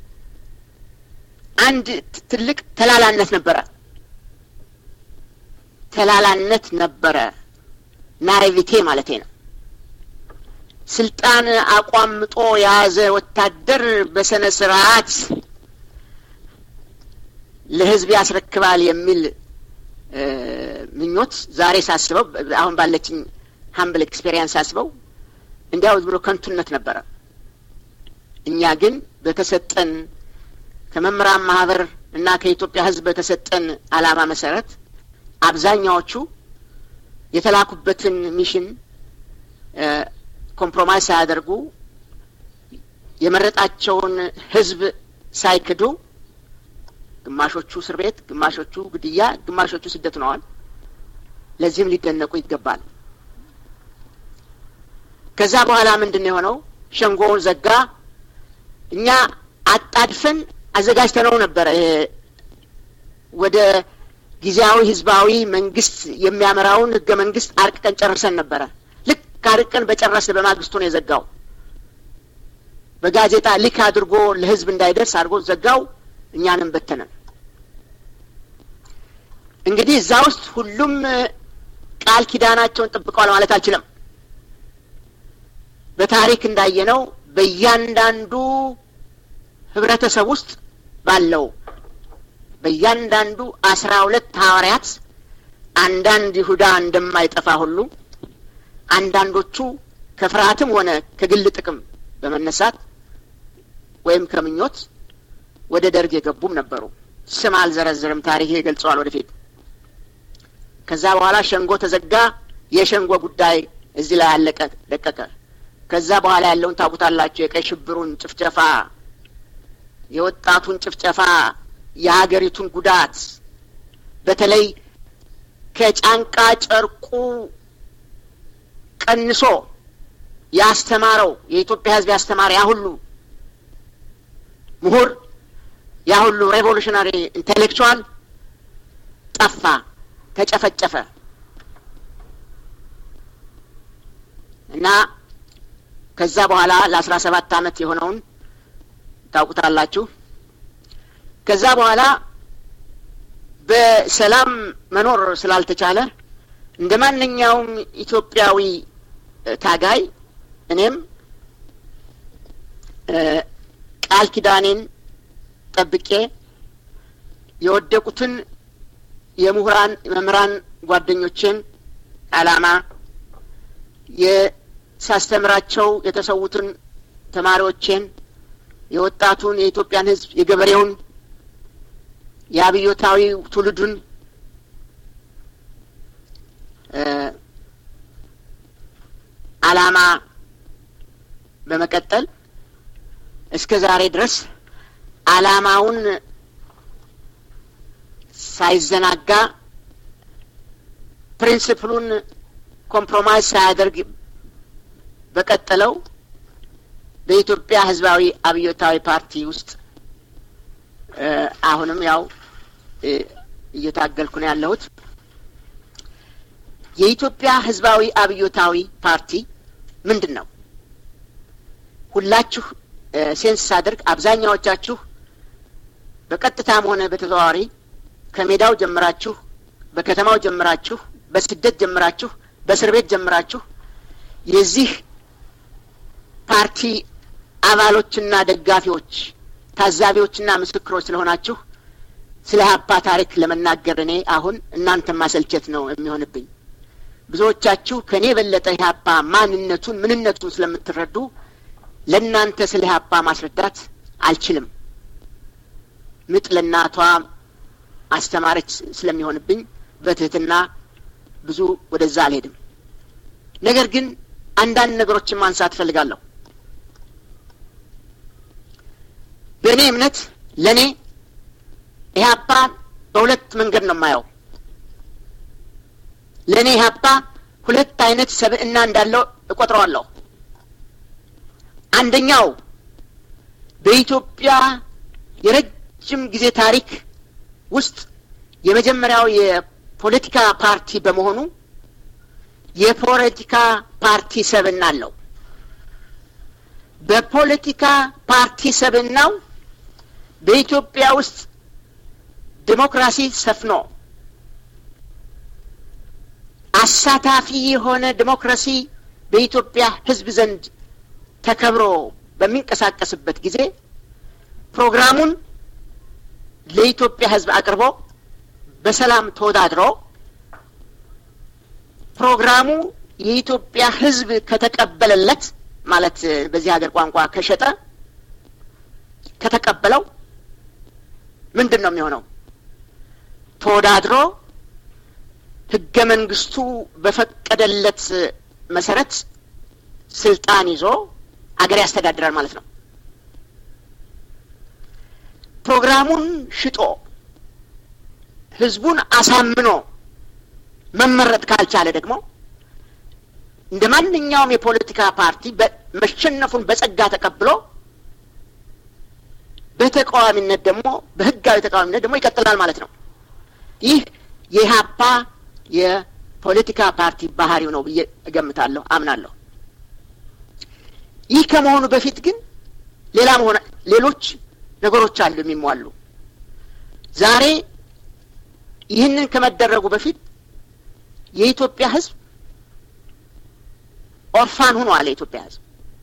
አንድ ትልቅ ተላላነት ነበረ፣ ናይቪቴ ማለት ነው። ስልጣን አቋምጦ ያዘ ወታደር በሰነ ስርዓት ለህዝብ ያስረክባል የሚል ምኞት ዛሬ ሳስበው አሁን ባለችኝ ሃምብል ኤክስፒሪየንስ ሳስበው እንዲያው ዝብሎ ከንቱነት ነበረ። እኛ ግን በተሰጠን ከመምህራን ማህበር እና ከኢትዮጵያ ህዝብ በተሰጠን አላማ መሰረት አብዛኛዎቹ የተላኩበትን ሚሽን ኮምፕሮማይዝ ሳያደርጉ የመረጣቸውን ህዝብ ሳይክዱ ግማሾቹ እስር ቤት፣ ግማሾቹ ግድያ፣ ግማሾቹ ስደት ነዋል። ለዚህም ሊደነቁ ይገባል። ከዛ በኋላ ምንድነው የሆነው? ሸንጎውን ዘጋ። እኛ አጣድፈን አዘጋጅተነው ነበር። ወደ ጊዜያዊ ህዝባዊ መንግስት የሚያመራውን ህገ መንግስት አርቀን ጨርሰን ነበር። ልክ አርቀን በጨረስን በማግስቱ ነው የዘጋው። በጋዜጣ ልክ አድርጎ ለህዝብ እንዳይደርስ አድርጎ ዘጋው። እኛንም በተነን። እንግዲህ እዛ ውስጥ ሁሉም ቃል ኪዳናቸውን ጠብቀዋል ማለት አልችልም። በታሪክ እንዳየነው በእያንዳንዱ ህብረተሰብ ውስጥ ባለው በእያንዳንዱ 12 ሐዋርያት አንዳንድ ይሁዳ እንደማይጠፋ ሁሉ አንዳንዶቹ ከፍርሃትም ሆነ ከግል ጥቅም በመነሳት ወይም ከምኞት ወደ ደርግ የገቡም ነበሩ። ስም አልዘረዝርም፣ ታሪክ ይገልጸዋል ወደፊት። ከዛ በኋላ ሸንጎ ተዘጋ። የሸንጎ ጉዳይ እዚህ ላይ አለቀ ደቀቀ። ከዛ በኋላ ያለውን ታውቁታላችሁ። የቀይ ሽብሩን ጭፍጨፋ፣ የወጣቱን ጭፍጨፋ፣ የሀገሪቱን ጉዳት፣ በተለይ ከጫንቃ ጨርቁ ቀንሶ ያስተማረው የኢትዮጵያ ሕዝብ ያስተማረ ያ ሁሉ ምሁር፣ ያ ሁሉ ሬቮሉሽናሪ ኢንቴሌክቹዋል ጠፋ፣ ተጨፈጨፈ እና ከዛ በኋላ ለ17 ዓመት የሆነውን ታውቁታላችሁ። ከዛ በኋላ በሰላም መኖር ስላልተቻለ እንደ ማንኛውም ኢትዮጵያዊ ታጋይ እኔም ቃል ኪዳኔን ጠብቄ የወደቁትን የምሁራን መምህራን ጓደኞቼን ዓላማ የሳስተምራቸው የተሰዉትን ተማሪዎቼን የወጣቱን የኢትዮጵያን ሕዝብ የገበሬውን የአብዮታዊ ትውልዱን ዓላማ በመቀጠል እስከ ዛሬ ድረስ ዓላማውን ሳይዘናጋ ፕሪንሲፕሉን ኮምፕሮማይዝ ሳያደርግ በቀጠለው በኢትዮጵያ ህዝባዊ አብዮታዊ ፓርቲ ውስጥ አሁንም ያው እየታገልኩ ነው ያለሁት። የኢትዮጵያ ህዝባዊ አብዮታዊ ፓርቲ ምንድነው? ሁላችሁ ሴንስ አድርግ አብዛኛዎቻችሁ በቀጥታም ሆነ በተዘዋዋሪ ከሜዳው ጀምራችሁ በከተማው ጀምራችሁ በስደት ጀምራችሁ በእስር ቤት ጀምራችሁ የዚህ ፓርቲ አባሎችና ደጋፊዎች ታዛቢዎችና ምስክሮች ስለሆናችሁ ስለ ሀፓ ታሪክ ለመናገር እኔ አሁን እናንተን ማሰልቸት ነው የሚሆንብኝ። ብዙዎቻችሁ ከኔ በለጠ ሀፓ ማንነቱን ምንነቱን ስለምትረዱ ለእናንተ ስለ ሀፓ ማስረዳት አልችልም። ምጥ ለእናቷ አስተማረች ስለሚሆንብኝ በትህትና ብዙ ወደዛ አልሄድም። ነገር ግን አንዳንድ ነገሮችን ማንሳት ፈልጋለሁ። በእኔ እምነት ለኔ ኢህአፓ በሁለት መንገድ ነው የማየው። ለኔ ኢህአፓ ሁለት አይነት ሰብዕና እንዳለው እቆጥረዋለሁ። አንደኛው በኢትዮጵያ የረጅም ጊዜ ታሪክ ውስጥ የመጀመሪያው የፖለቲካ ፓርቲ በመሆኑ የፖለቲካ ፓርቲ ሰብዕና አለው። በፖለቲካ ፓርቲ ሰብዕናው በኢትዮጵያ ውስጥ ዲሞክራሲ ሰፍኖ አሳታፊ የሆነ ዲሞክራሲ በኢትዮጵያ ሕዝብ ዘንድ ተከብሮ በሚንቀሳቀስበት ጊዜ ፕሮግራሙን ለኢትዮጵያ ሕዝብ አቅርቦ በሰላም ተወዳድሮ ፕሮግራሙ የኢትዮጵያ ሕዝብ ከተቀበለለት ማለት በዚህ ሀገር ቋንቋ ከሸጠ ከተቀበለው ምንድነው የሚሆነው? ተወዳድሮ ሕገ መንግስቱ በፈቀደለት መሰረት ስልጣን ይዞ አገር ያስተዳድራል ማለት ነው። ፕሮግራሙን ሽጦ ህዝቡን አሳምኖ መመረጥ ካልቻለ ደግሞ እንደ ማንኛውም የፖለቲካ ፓርቲ መሸነፉን በጸጋ ተቀብሎ በተቃዋሚነት ደግሞ በህጋዊ ተቃዋሚነት ደግሞ ይቀጥላል ማለት ነው። ይህ የኢህአፓ የፖለቲካ ፓርቲ ባህሪው ነው ብዬ እገምታለሁ፣ አምናለሁ። ይህ ከመሆኑ በፊት ግን ሌሎች ነገሮች አሉ የሚሟሉ። ዛሬ ይህንን ከመደረጉ በፊት የኢትዮጵያ ህዝብ ኦርፋን ሆኗል። የኢትዮጵያ ህዝብ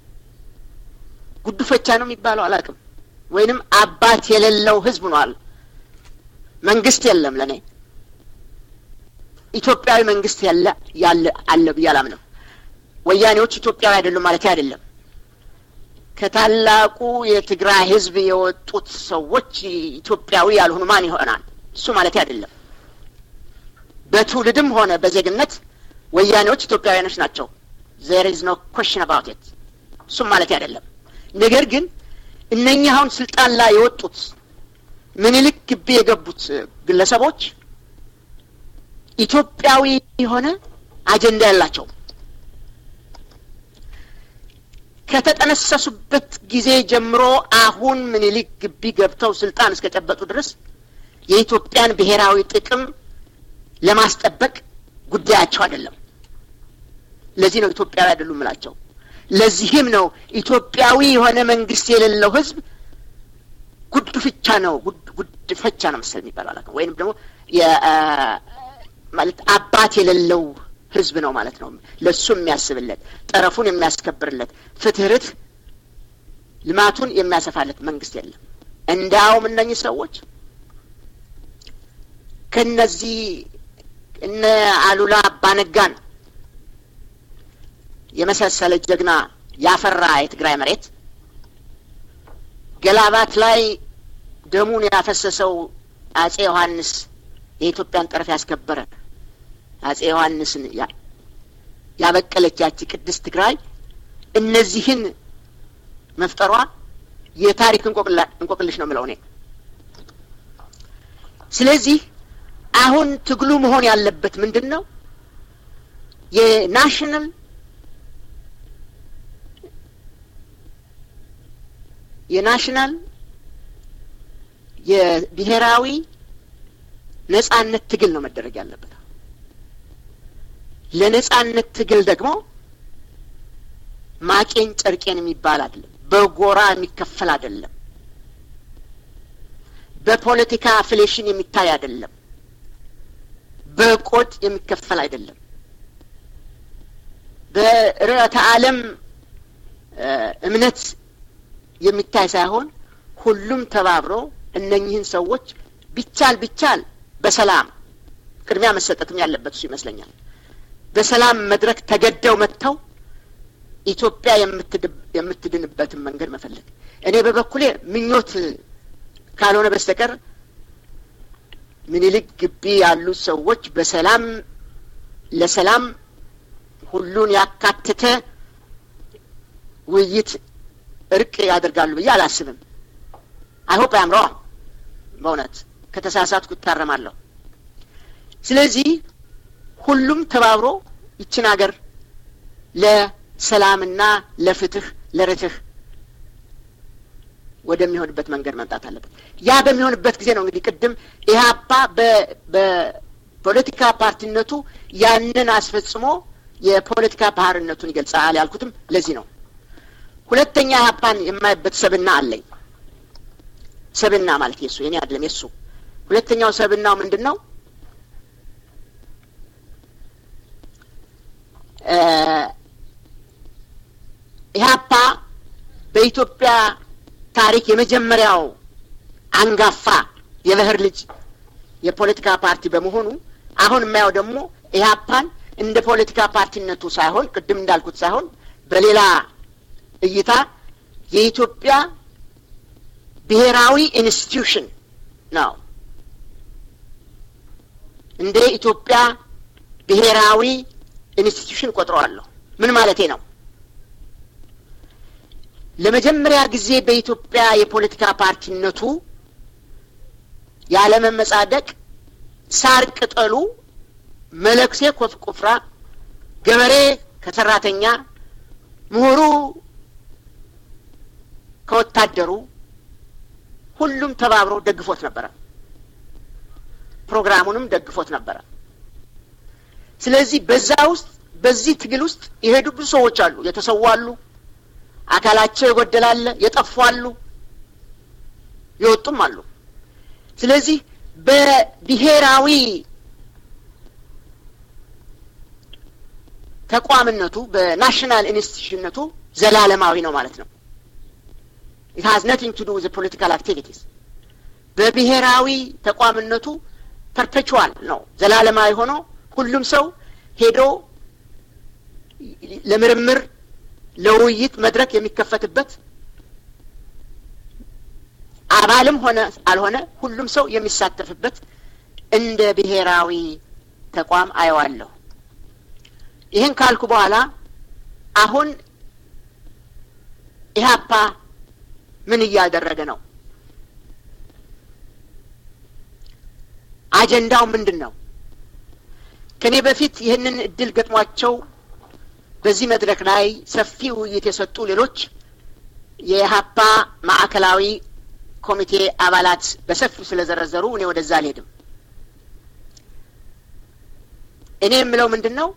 ጉድፈቻ ነው የሚባለው አላውቅም፣ ወይንም አባት የሌለው ህዝብ ሆኗል። መንግስት የለም። ለኔ ኢትዮጵያዊ መንግስት አለ ብዬ አላምንም። ወያኔዎች ኢትዮጵያዊ አይደሉም ማለት አይደለም። ከታላቁ የትግራይ ህዝብ የወጡት ሰዎች ኢትዮጵያዊ ያልሆኑ ማን ይሆናል? እሱ ማለት አይደለም። በትውልድም ሆነ በዜግነት ወያኔዎች ኢትዮጵያውያኖች ናቸው። there is no question about it። እሱ ማለት አይደለም። ነገር ግን እነኚህ አሁን ስልጣን ላይ የወጡት ምኒልክ ግቢ የገቡት ግለሰቦች ኢትዮጵያዊ የሆነ አጀንዳ ያላቸው ከተጠነሰሱበት ጊዜ ጀምሮ አሁን ምኒልክ ግቢ ገብተው ስልጣን እስከጨበጡ ድረስ የኢትዮጵያን ብሔራዊ ጥቅም ለማስጠበቅ ጉዳያቸው አይደለም። ለዚህ ነው ኢትዮጵያዊ አይደሉም ማለት። ለዚህም ነው ኢትዮጵያዊ የሆነ መንግስት የሌለው ህዝብ ጉድፍቻ ነው መሰል የሚባለው ወይንም ደግሞ ማለት አባት የሌለው ህዝብ ነው ማለት ነው። ለሱ የሚያስብለት ጠረፉን የሚያስከብርለት ፍትህርት ልማቱን የሚያሰፋለት መንግስት የለም። እንዳውም እነኚህ ሰዎች ከነዚህ እነ አሉላ አባነጋን የመሰሰለ ጀግና ያፈራ የትግራይ መሬት ገላባት ላይ ደሙን ያፈሰሰው አጼ ዮሐንስ የኢትዮጵያን ጠረፍ ያስከበረ አጼ ዮሐንስን ያበቀለች ያቺ ቅድስት ትግራይ እነዚህን መፍጠሯ የታሪክ እንቆቅልሽ ነው ማለት ነው። ስለዚህ አሁን ትግሉ መሆን ያለበት ምንድነው? የናሽናል የብሔራዊ ነጻነት ትግል ነው መደረግ ያለበት። ለነጻነት ትግል ደግሞ ማቄን ጨርቄን የሚባል አይደለም፣ በጎራ የሚከፈል አይደለም፣ በፖለቲካ አፊሊዬሽን የሚታይ አይደለም፣ በቆጥ የሚከፈል አይደለም፣ በርዕዮተ ዓለም እምነት የሚታይ ሳይሆን ሁሉም ተባብሮ እነኚህን ሰዎች ቢቻል በሰላም ቅድሚያ መሰጠትም ያለበት እሱ ይመስለኛል። በሰላም መድረክ ተገደው መጥተው ኢትዮጵያ የምትድንበትን መንገድ መፈለግ እኔ በበኩሌ ምኞት ካልሆነ በስተቀር ምኒልክ ግቢ ያሉ ሰዎች በሰላም ለሰላም ሁሉን ያካተተ ውይይት እርቅ ያደርጋሉ ብዬ አላስብም። I hope I am wrong። በእውነት ከተሳሳትኩ እታረማለሁ። ስለዚህ ሁሉም ተባብሮ ይችን ሀገር ለሰላምና ለፍትህ ለርትህ ወደሚሆንበት መንገድ መምጣት አለበት። ያ በሚሆንበት ጊዜ ነው እንግዲህ ቅድም ኢህአፓ በፖለቲካ ፓርቲነቱ ያንን አስፈጽሞ የፖለቲካ ባህርነቱን ይገልጻል ያልኩትም ለዚህ ነው። ሁለተኛ ኢህአፓን የማይበት ሰብና አለኝ። ሰብና ማለት የሱ የኔ አይደለም የሱ። ሁለተኛው ሰብናው ምንድነው? ኢህአፓ በኢትዮጵያ ታሪክ የመጀመሪያው አንጋፋ የባህር ልጅ የፖለቲካ ፓርቲ በመሆኑ አሁን የማየው ደግሞ ኢህአፓን እንደ ፖለቲካ ፓርቲነቱ ሳይሆን ቅድም እንዳልኩት ሳይሆን በሌላ እይታ የኢትዮጵያ ብሔራዊ ኢንስቲትዩሽን ነው። እንደ ኢትዮጵያ ብሔራዊ ኢንስቲትዩሽን ቆጥረዋለሁ። ምን ማለቴ ነው? ለመጀመሪያ ጊዜ በኢትዮጵያ የፖለቲካ ፓርቲነቱ ያለ መመጻደቅ ሳር ቅጠሉ መለክሴ ኮፍቁፍራ ገበሬ ከሰራተኛ ምሁሩ ከወታደሩ ሁሉም ተባብሮ ደግፎት ነበር። ፕሮግራሙንም ደግፎት ነበር። ስለዚህ በዛ ውስጥ በዚህ ትግል ውስጥ የሄዱ ብዙ ሰዎች አሉ፣ የተሰዋሉ፣ አካላቸው የጎደላለ፣ የጠፋሉ፣ የወጡም አሉ። ስለዚህ በብሔራዊ ተቋምነቱ በናሽናል ኢንስቲትዩሽንነቱ ዘላለማዊ ነው ማለት ነው። it has nothing to do with the political activities። በብሔራዊ ተቋምነቱ perpetual ነው፣ ዘላለማዊ ሆኖ ሁሉም ሰው ሄዶ ለምርምር ለውይይት መድረክ የሚከፈትበት አባልም ሆነ አልሆነ ሁሉም ሰው የሚሳተፍበት እንደ ብሔራዊ ተቋም አየዋለሁ። ይህን ካልኩ በኋላ አሁን ኢህአፓ ምን እያደረገ ነው? አጀንዳው ምንድነው? ከኔ በፊት ይህንን እድል ገጥሟቸው በዚህ መድረክ ላይ ሰፊ ውይይት የሰጡ ሌሎች የኢህአፓ ማዕከላዊ ኮሚቴ አባላት በሰፊው ስለዘረዘሩ እኔ ወደዛ አልሄድም። እኔ የምለው ምንድነው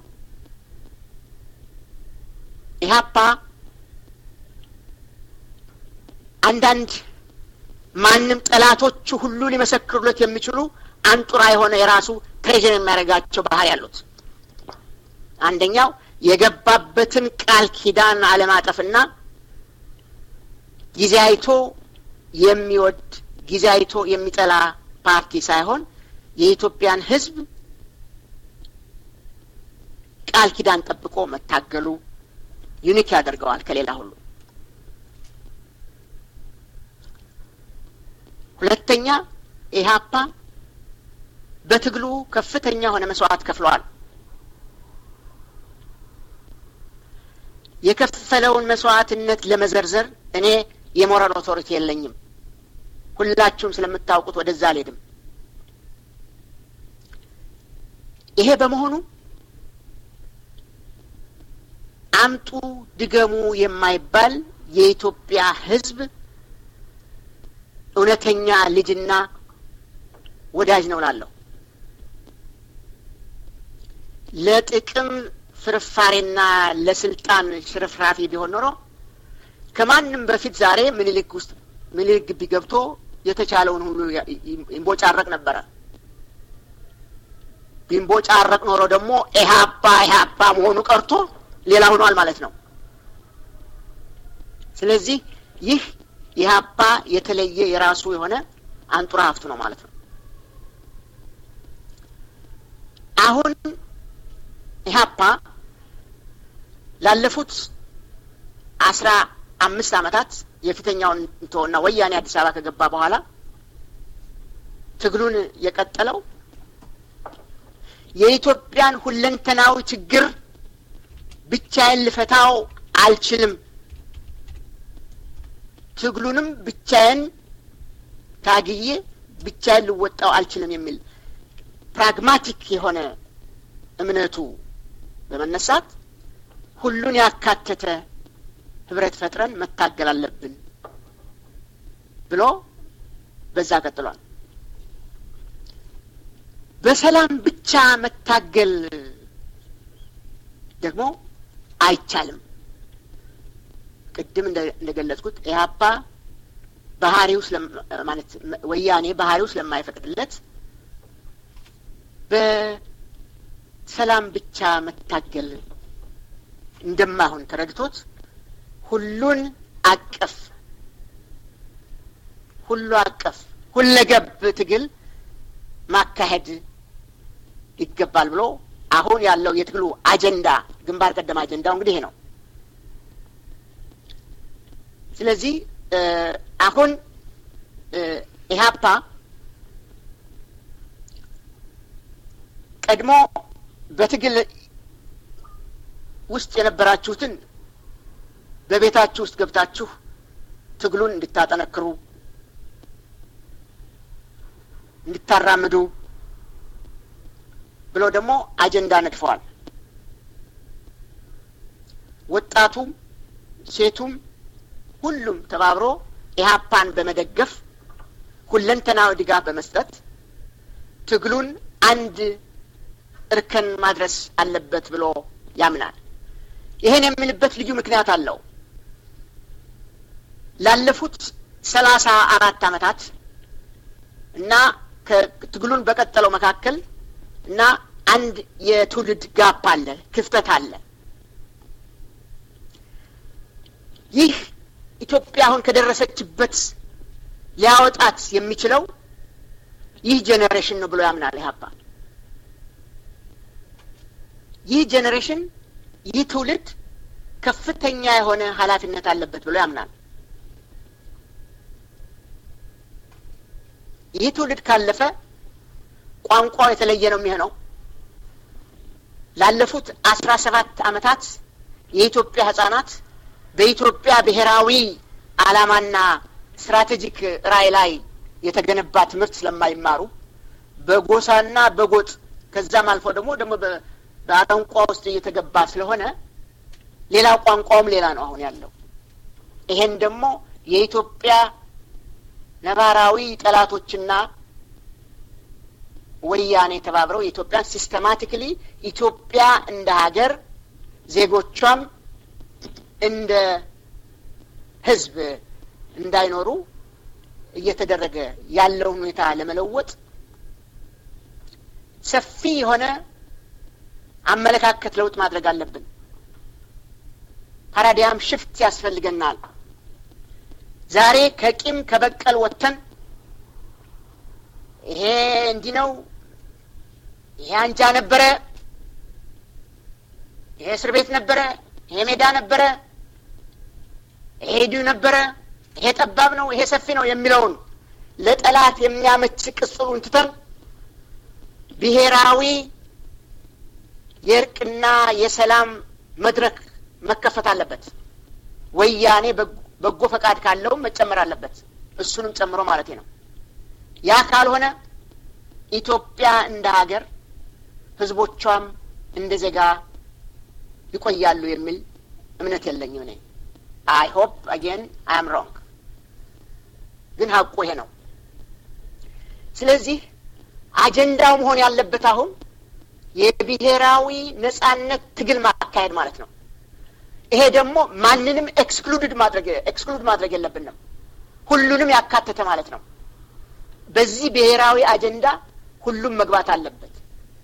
ኢህአፓ አንዳንድ ማንም ጠላቶቹ ሁሉ ሊመሰክሩለት የሚችሉ አንጡራ የሆነ የራሱ ትሬዥር የሚያደርጋቸው ባህሪ ያሉት። አንደኛው የገባበትን ቃል ኪዳን አለማጠፍና ጊዜ አይቶ የሚወድ ጊዜ አይቶ የሚጠላ ፓርቲ ሳይሆን የኢትዮጵያን ሕዝብ ቃል ኪዳን ጠብቆ መታገሉ ዩኒክ ያደርገዋል ከሌላ ሁሉ። ሁለተኛ ኢህአፓ በትግሉ ከፍተኛ ሆነ መስዋዕት ከፍሏል። የከፈለውን መስዋዕትነት ለመዘርዘር እኔ የሞራል ኦቶሪቲ የለኝም። ሁላችሁም ስለምታውቁት ወደዛ አልሄድም። ይሄ በመሆኑ አምጡ ድገሙ የማይባል የኢትዮጵያ ሕዝብ እውነተኛ ልጅና ወዳጅ ነው ላለው ለጥቅም ፍርፋሬና ለስልጣን ሽርፍራፊ ቢሆን ኖሮ ከማንም በፊት ዛሬ ምኒልክ ግቢ ገብቶ የተቻለውን ሁሉ ይንቦጫረቅ ነበረ። ቢንቦጫረቅ ኖሮ ደግሞ ኢህአፓ መሆኑ ቀርቶ ሌላ ሆኗል ማለት ነው። ስለዚህ ይህ ኢህአፓ የተለየ የራሱ የሆነ አንጡራ ሀብት ነው ማለት ነው። አሁን ኢህአፓ ላለፉት 15 ዓመታት የፊተኛውን እንተውና ወያኔ አዲስ አበባ ከገባ በኋላ ትግሉን የቀጠለው የኢትዮጵያን ሁለንተናዊ ችግር ብቻዬን ልፈታው አልችልም፣ ትግሉንም ብቻዬን ታግዬ ብቻዬን ልወጣው አልችልም የሚል ፕራግማቲክ የሆነ እምነቱ በመነሳት ሁሉን ያካተተ ህብረት ፈጥረን መታገል አለብን ብሎ በዛ ቀጥሏል። በሰላም ብቻ መታገል ደግሞ አይቻልም። ቅድም እንደገለጽኩት ኢህአፓ ባህሪው ማለት ወያኔ ባህሪው ስለማይፈቅድለት በሰላም ብቻ መታገል እንደማይሆን ተረድቶት ሁሉን አቀፍ ሁለገብ ትግል ማካሄድ ይገባል ብሎ አሁን ያለው የትግሉ አጀንዳ ግንባር ቀደም አጀንዳው እንግዲህ ነው። ስለዚህ አሁን ኢህአፓ ቀድሞ በትግል ውስጥ የነበራችሁትን በቤታችሁ ውስጥ ገብታችሁ ትግሉን እንድታጠነክሩ እንድታራምዱ ብሎ ደግሞ አጀንዳ ነድፈዋል። ወጣቱም ሴቱም ሁሉም ተባብሮ ኢህአፓን በመደገፍ ሁለንተናዊ ድጋፍ በመስጠት ትግሉን አንድ እርከን ማድረስ አለበት ብሎ ያምናል። ይሄን የሚልበት ልዩ ምክንያት አለው። ላለፉት 34 ዓመታት እና ከትግሉን በቀጠለው መካከል እና አንድ የትውልድ ጋፕ አለ፣ ክፍተት አለ። ይህ ኢትዮጵያ አሁን ከደረሰችበት ሊያወጣት የሚችለው ይህ ጄኔሬሽን ነው ብሎ ያምናል ኢህአፓ። ይህ ጄኔሬሽን ይህ ትውልድ ከፍተኛ የሆነ ኃላፊነት አለበት ብሎ ያምናል። ይህ ትውልድ ካለፈ ቋንቋው የተለየ ነው የሚሆነው። ላለፉት 17 ዓመታት የኢትዮጵያ ህፃናት በኢትዮጵያ ብሔራዊ ዓላማና ስትራቴጂክ ራዕይ ላይ የተገነባ ትምህርት ስለማይማሩ በጎሳና በጎጥ ከዛም አልፎ ደግሞ በአቋንቋ ውስጥ እየተገባ ስለሆነ ሌላ ቋንቋውም ሌላ ነው አሁን ያለው። ይሄን ደግሞ የኢትዮጵያ ነባራዊ ጠላቶችና ወያኔ ተባብረው የኢትዮጵያን ሲስተማቲካሊ ኢትዮጵያ እንደ ሀገር ዜጎቿም እንደ ህዝብ እንዳይኖሩ እየተደረገ ያለውን ሁኔታ ለመለወጥ ሰፊ የሆነ አመለካከት ለውጥ ማድረግ አለብን። ፓራዳይም ሽፍት ያስፈልገናል። ዛሬ ከቂም ከበቀል ወጥተን ይሄ እንዲህ ነው፣ ይሄ አንጃ ነበረ፣ ይሄ እስር ቤት ነበረ፣ ይሄ ሜዳ ነበረ፣ ይሄ ዲው ነበረ፣ ይሄ ጠባብ ነው፣ ይሄ ሰፊ ነው የሚለውን ለጠላት የሚያመች ቅጽሉን ትተን ብሔራዊ የእርቅና የሰላም መድረክ መከፈት አለበት። ወያኔ በጎ ፈቃድ ካለው መጨመር አለበት፣ እሱንም ጨምሮ ማለት ነው። ያ ካልሆነ ኢትዮጵያ እንደ ሀገር ህዝቦቿም እንደ ዜጋ ይቆያሉ የሚል እምነት የለኝም እኔ። I hope again I am wrong። ግን ሀቁ ይሄ ነው። ስለዚህ አጀንዳው መሆን ያለበት አሁን የብሔራዊ ነጻነት ትግል ማካሄድ ማለት ነው። ይሄ ደግሞ ማንንም ኤክስክሉድ ማድረግ የለብንም፣ ሁሉንም ያካተተ ማለት ነው። በዚህ ብሔራዊ አጀንዳ ሁሉም መግባት አለበት።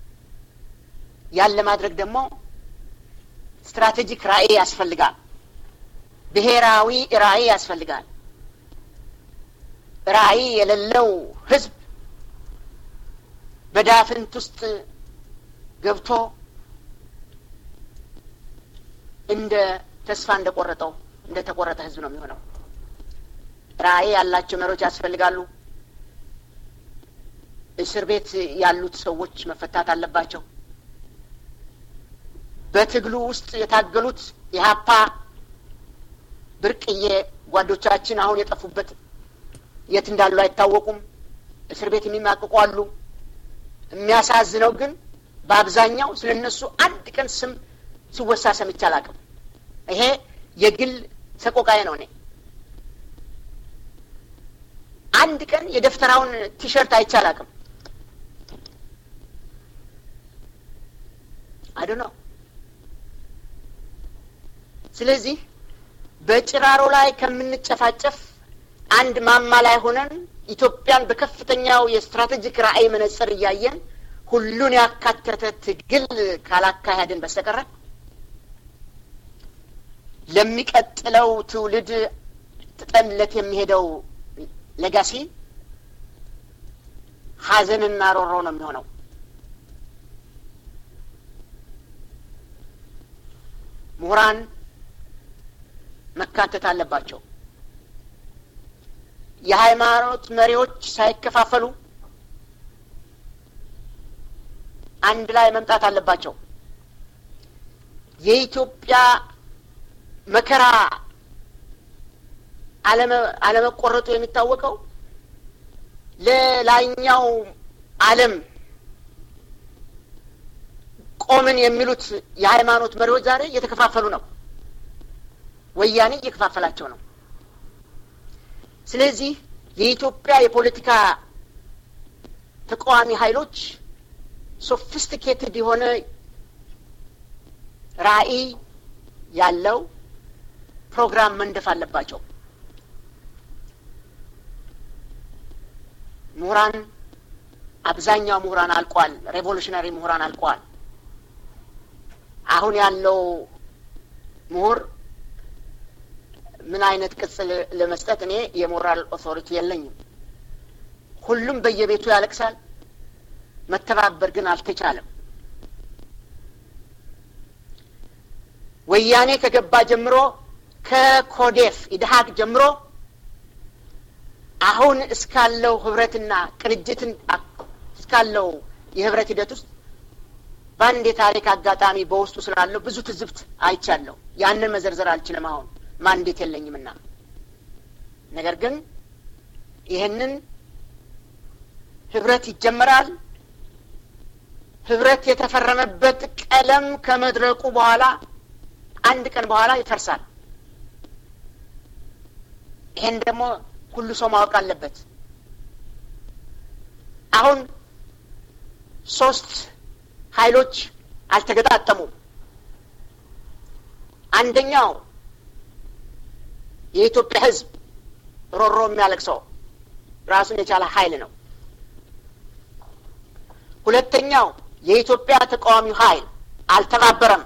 ያን ለማድረግ ደግሞ ስትራቴጂክ ራዕይ ያስፈልጋል፣ ብሔራዊ ራዕይ ያስፈልጋል። ራዕይ የሌለው ህዝብ በዳፍንት ውስጥ ገብቶ እንደ ተስፋ እንደተቆረጠ ህዝብ ነው የሚሆነው። ራዕይ ያላቸው መሪዎች ያስፈልጋሉ። እስር ቤት ያሉት ሰዎች መፈታት አለባቸው። በትግሉ ውስጥ የታገሉት የሀፓ ብርቅዬ ጓዶቻችን አሁን የጠፉበት የት እንዳሉ አይታወቁም። እስር ቤት የሚማቅቁ አሉ። የሚያሳዝነው ግን በአብዛኛው ስለነሱ አንድ ቀን ስም ሲወሳ ሰምቼ አላውቅም። ይሄ የግል ሰቆቃዬ ነው። እኔ አንድ ቀን የደፍተራውን ቲሸርት አይቼ አላውቅም። አይደለም። ስለዚህ በጭራሮ ላይ ከምንጨፋጨፍ አንድ ማማ ላይ ሆነን ኢትዮጵያን በከፍተኛው የስትራቴጂክ ራዕይ መነጽር እያየን ሁሉን ያካተተ ትግል ካላካሄድን በስተቀር ለሚቀጥለው ትውልድ ተጠምለት የሚሄደው ሌጋሲ ሐዘንና ሮሮ ነው የሚሆነው። ምሁራን መካተት አለባቸው። የሃይማኖት መሪዎች ሳይከፋፈሉ አንድ ላይ መምጣት አለባቸው። የኢትዮጵያ መከራ አለመቆረጡ የሚታወቀው ለላይኛው ዓለም ቆምን የሚሉት የሃይማኖት መሪዎች ዛሬ እየተከፋፈሉ ነው። ወያኔ እየከፋፈላቸው ነው። ስለዚህ የኢትዮጵያ የፖለቲካ ተቃዋሚ ኃይሎች ሶፊስቲኬትድ የሆነ ራዕይ ያለው ፕሮግራም መንደፍ አለባቸው። ምሁራን አብዛኛው ምሁራን አልቋል። ሬቮሉሽነሪ ምሁራን አልቋል። አሁን ያለው ምሁር ምን አይነት ቅጽል ለመስጠት እኔ የሞራል ኦቶሪቲ የለኝም። ሁሉም በየቤቱ ያለቅሳል። መተባበር ግን አልተቻለም። ወያኔ ከገባ ጀምሮ ከኮዴፍ ኢድሃቅ ጀምሮ አሁን እስካለው ህብረትና ቅንጅትን እስካለው የህብረት ሂደት ውስጥ በአንድ የታሪክ አጋጣሚ በውስጡ ስላለው ብዙ ትዝብት አይቻለሁ። ያንን መዘርዘር አልችልም አሁን ማንዴት የለኝምና። ነገር ግን ይሄንን ህብረት ይጀመራል። ህብረት የተፈረመበት ቀለም ከመድረቁ በኋላ አንድ ቀን በኋላ ይፈርሳል። ይሄን ደግሞ ሁሉ ሰው ማወቅ አለበት። አሁን 3 ኃይሎች አልተገጣጠሙም። አንደኛው የኢትዮጵያ ህዝብ ሮሮ የሚያለቅሰው ራሱን የቻለ ኃይል ነው። ሁለተኛው የኢትዮጵያ ተቃዋሚው ኃይል አልተባበረም።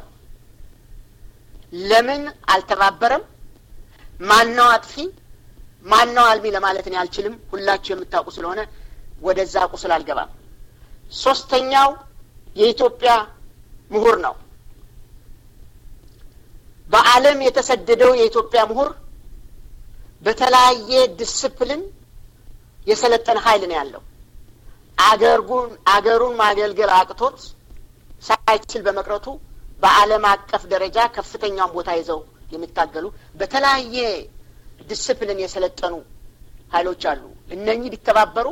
ለምን አልተባበረም? ማነው አጥፊ ማነው አልሚ ለማለት ነው አልችልም። ሁላችሁ የምታውቁ ስለሆነ ወደዛ ቁስል አልገባም። ሶስተኛው የኢትዮጵያ ምሁር ነው። በዓለም የተሰደደው የኢትዮጵያ ምሁር በተለያየ ዲስፕሊን የሰለጠነ ኃይል ነው ያለው። አገሩን ማገልገል አቅቶት ሳይችል በመቅረቱ በዓለም አቀፍ ደረጃ ከፍተኛውን ቦታ ይዘው የሚታገሉ በተለያየ ዲስፕሊን የሰለጠኑ ኃይሎች አሉ። እነኚህ ቢተባበሩ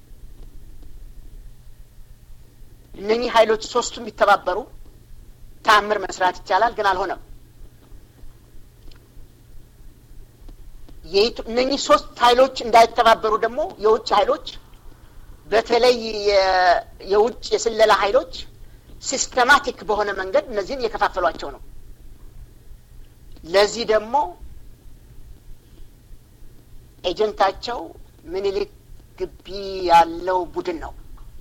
እነኚህ ኃይሎች ሶስቱም ቢተባበሩ ታምር መስራት ይቻላል። ግን አልሆነም። እነኚህ 3 ኃይሎች እንዳይተባበሩ ደግሞ የውጭ ኃይሎች በተለይ የውጭ የስለላ ኃይሎች ሲስተማቲክ በሆነ መንገድ እነዚህን የከፋፈሏቸው ነው። ለዚህ ደግሞ ኤጀንታቸው ምኒልክ ግቢ ያለው ቡድን ነው።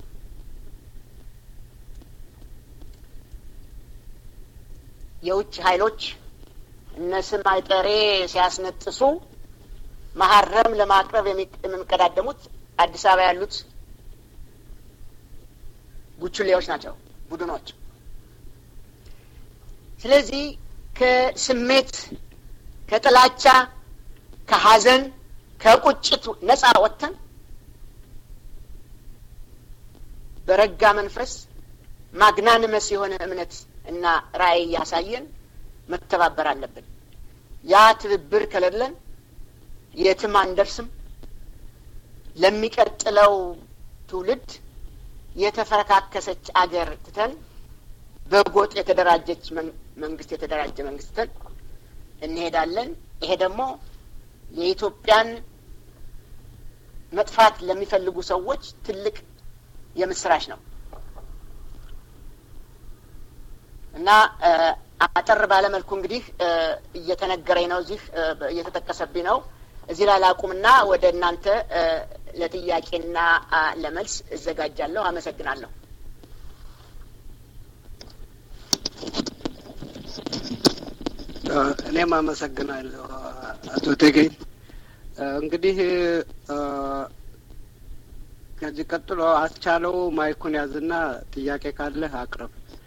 የውጭ ኃይሎች እነስም አይጠሬ ሲያስነጥሱ መሐረም ለማቅረብ የሚቀዳደሙት አዲስ አበባ ያሉት ጉቹሌዎች ናቸው፣ ቡድኖች። ስለዚህ ከስሜት ከጥላቻ ከሐዘን ከቁጭት ነፃ ወጥተን በረጋ መንፈስ ማግናንመስ የሆነ እምነት እና ራዕይ ያሳየን መተባበር አለብን። ያ ትብብር ከሌለን የትም አንደርስም። ለሚቀጥለው ትውልድ የተፈረካከሰች አገር ትተን በጎጥ የተደራጀች መንግስት የተደራጀ መንግስት ትተን እንሄዳለን። ይሄ ደግሞ የኢትዮጵያን መጥፋት ለሚፈልጉ ሰዎች ትልቅ የምስራች ነው እና አጠር ባለ መልኩ እንግዲህ እየተነገረኝ ነው፣ እዚህ እየተጠቀሰብኝ ነው። እዚህ ላይ ላቁምና ወደ እናንተ ለጥያቄና ለመልስ እዘጋጃለሁ። አመሰግናለሁ። እኔም አመሰግናለሁ አቶ ተገኝ። እንግዲህ ከዚህ ቀጥሎ አስቻለው ማይኩን ያዝና ጥያቄ ካለህ አቅርብ።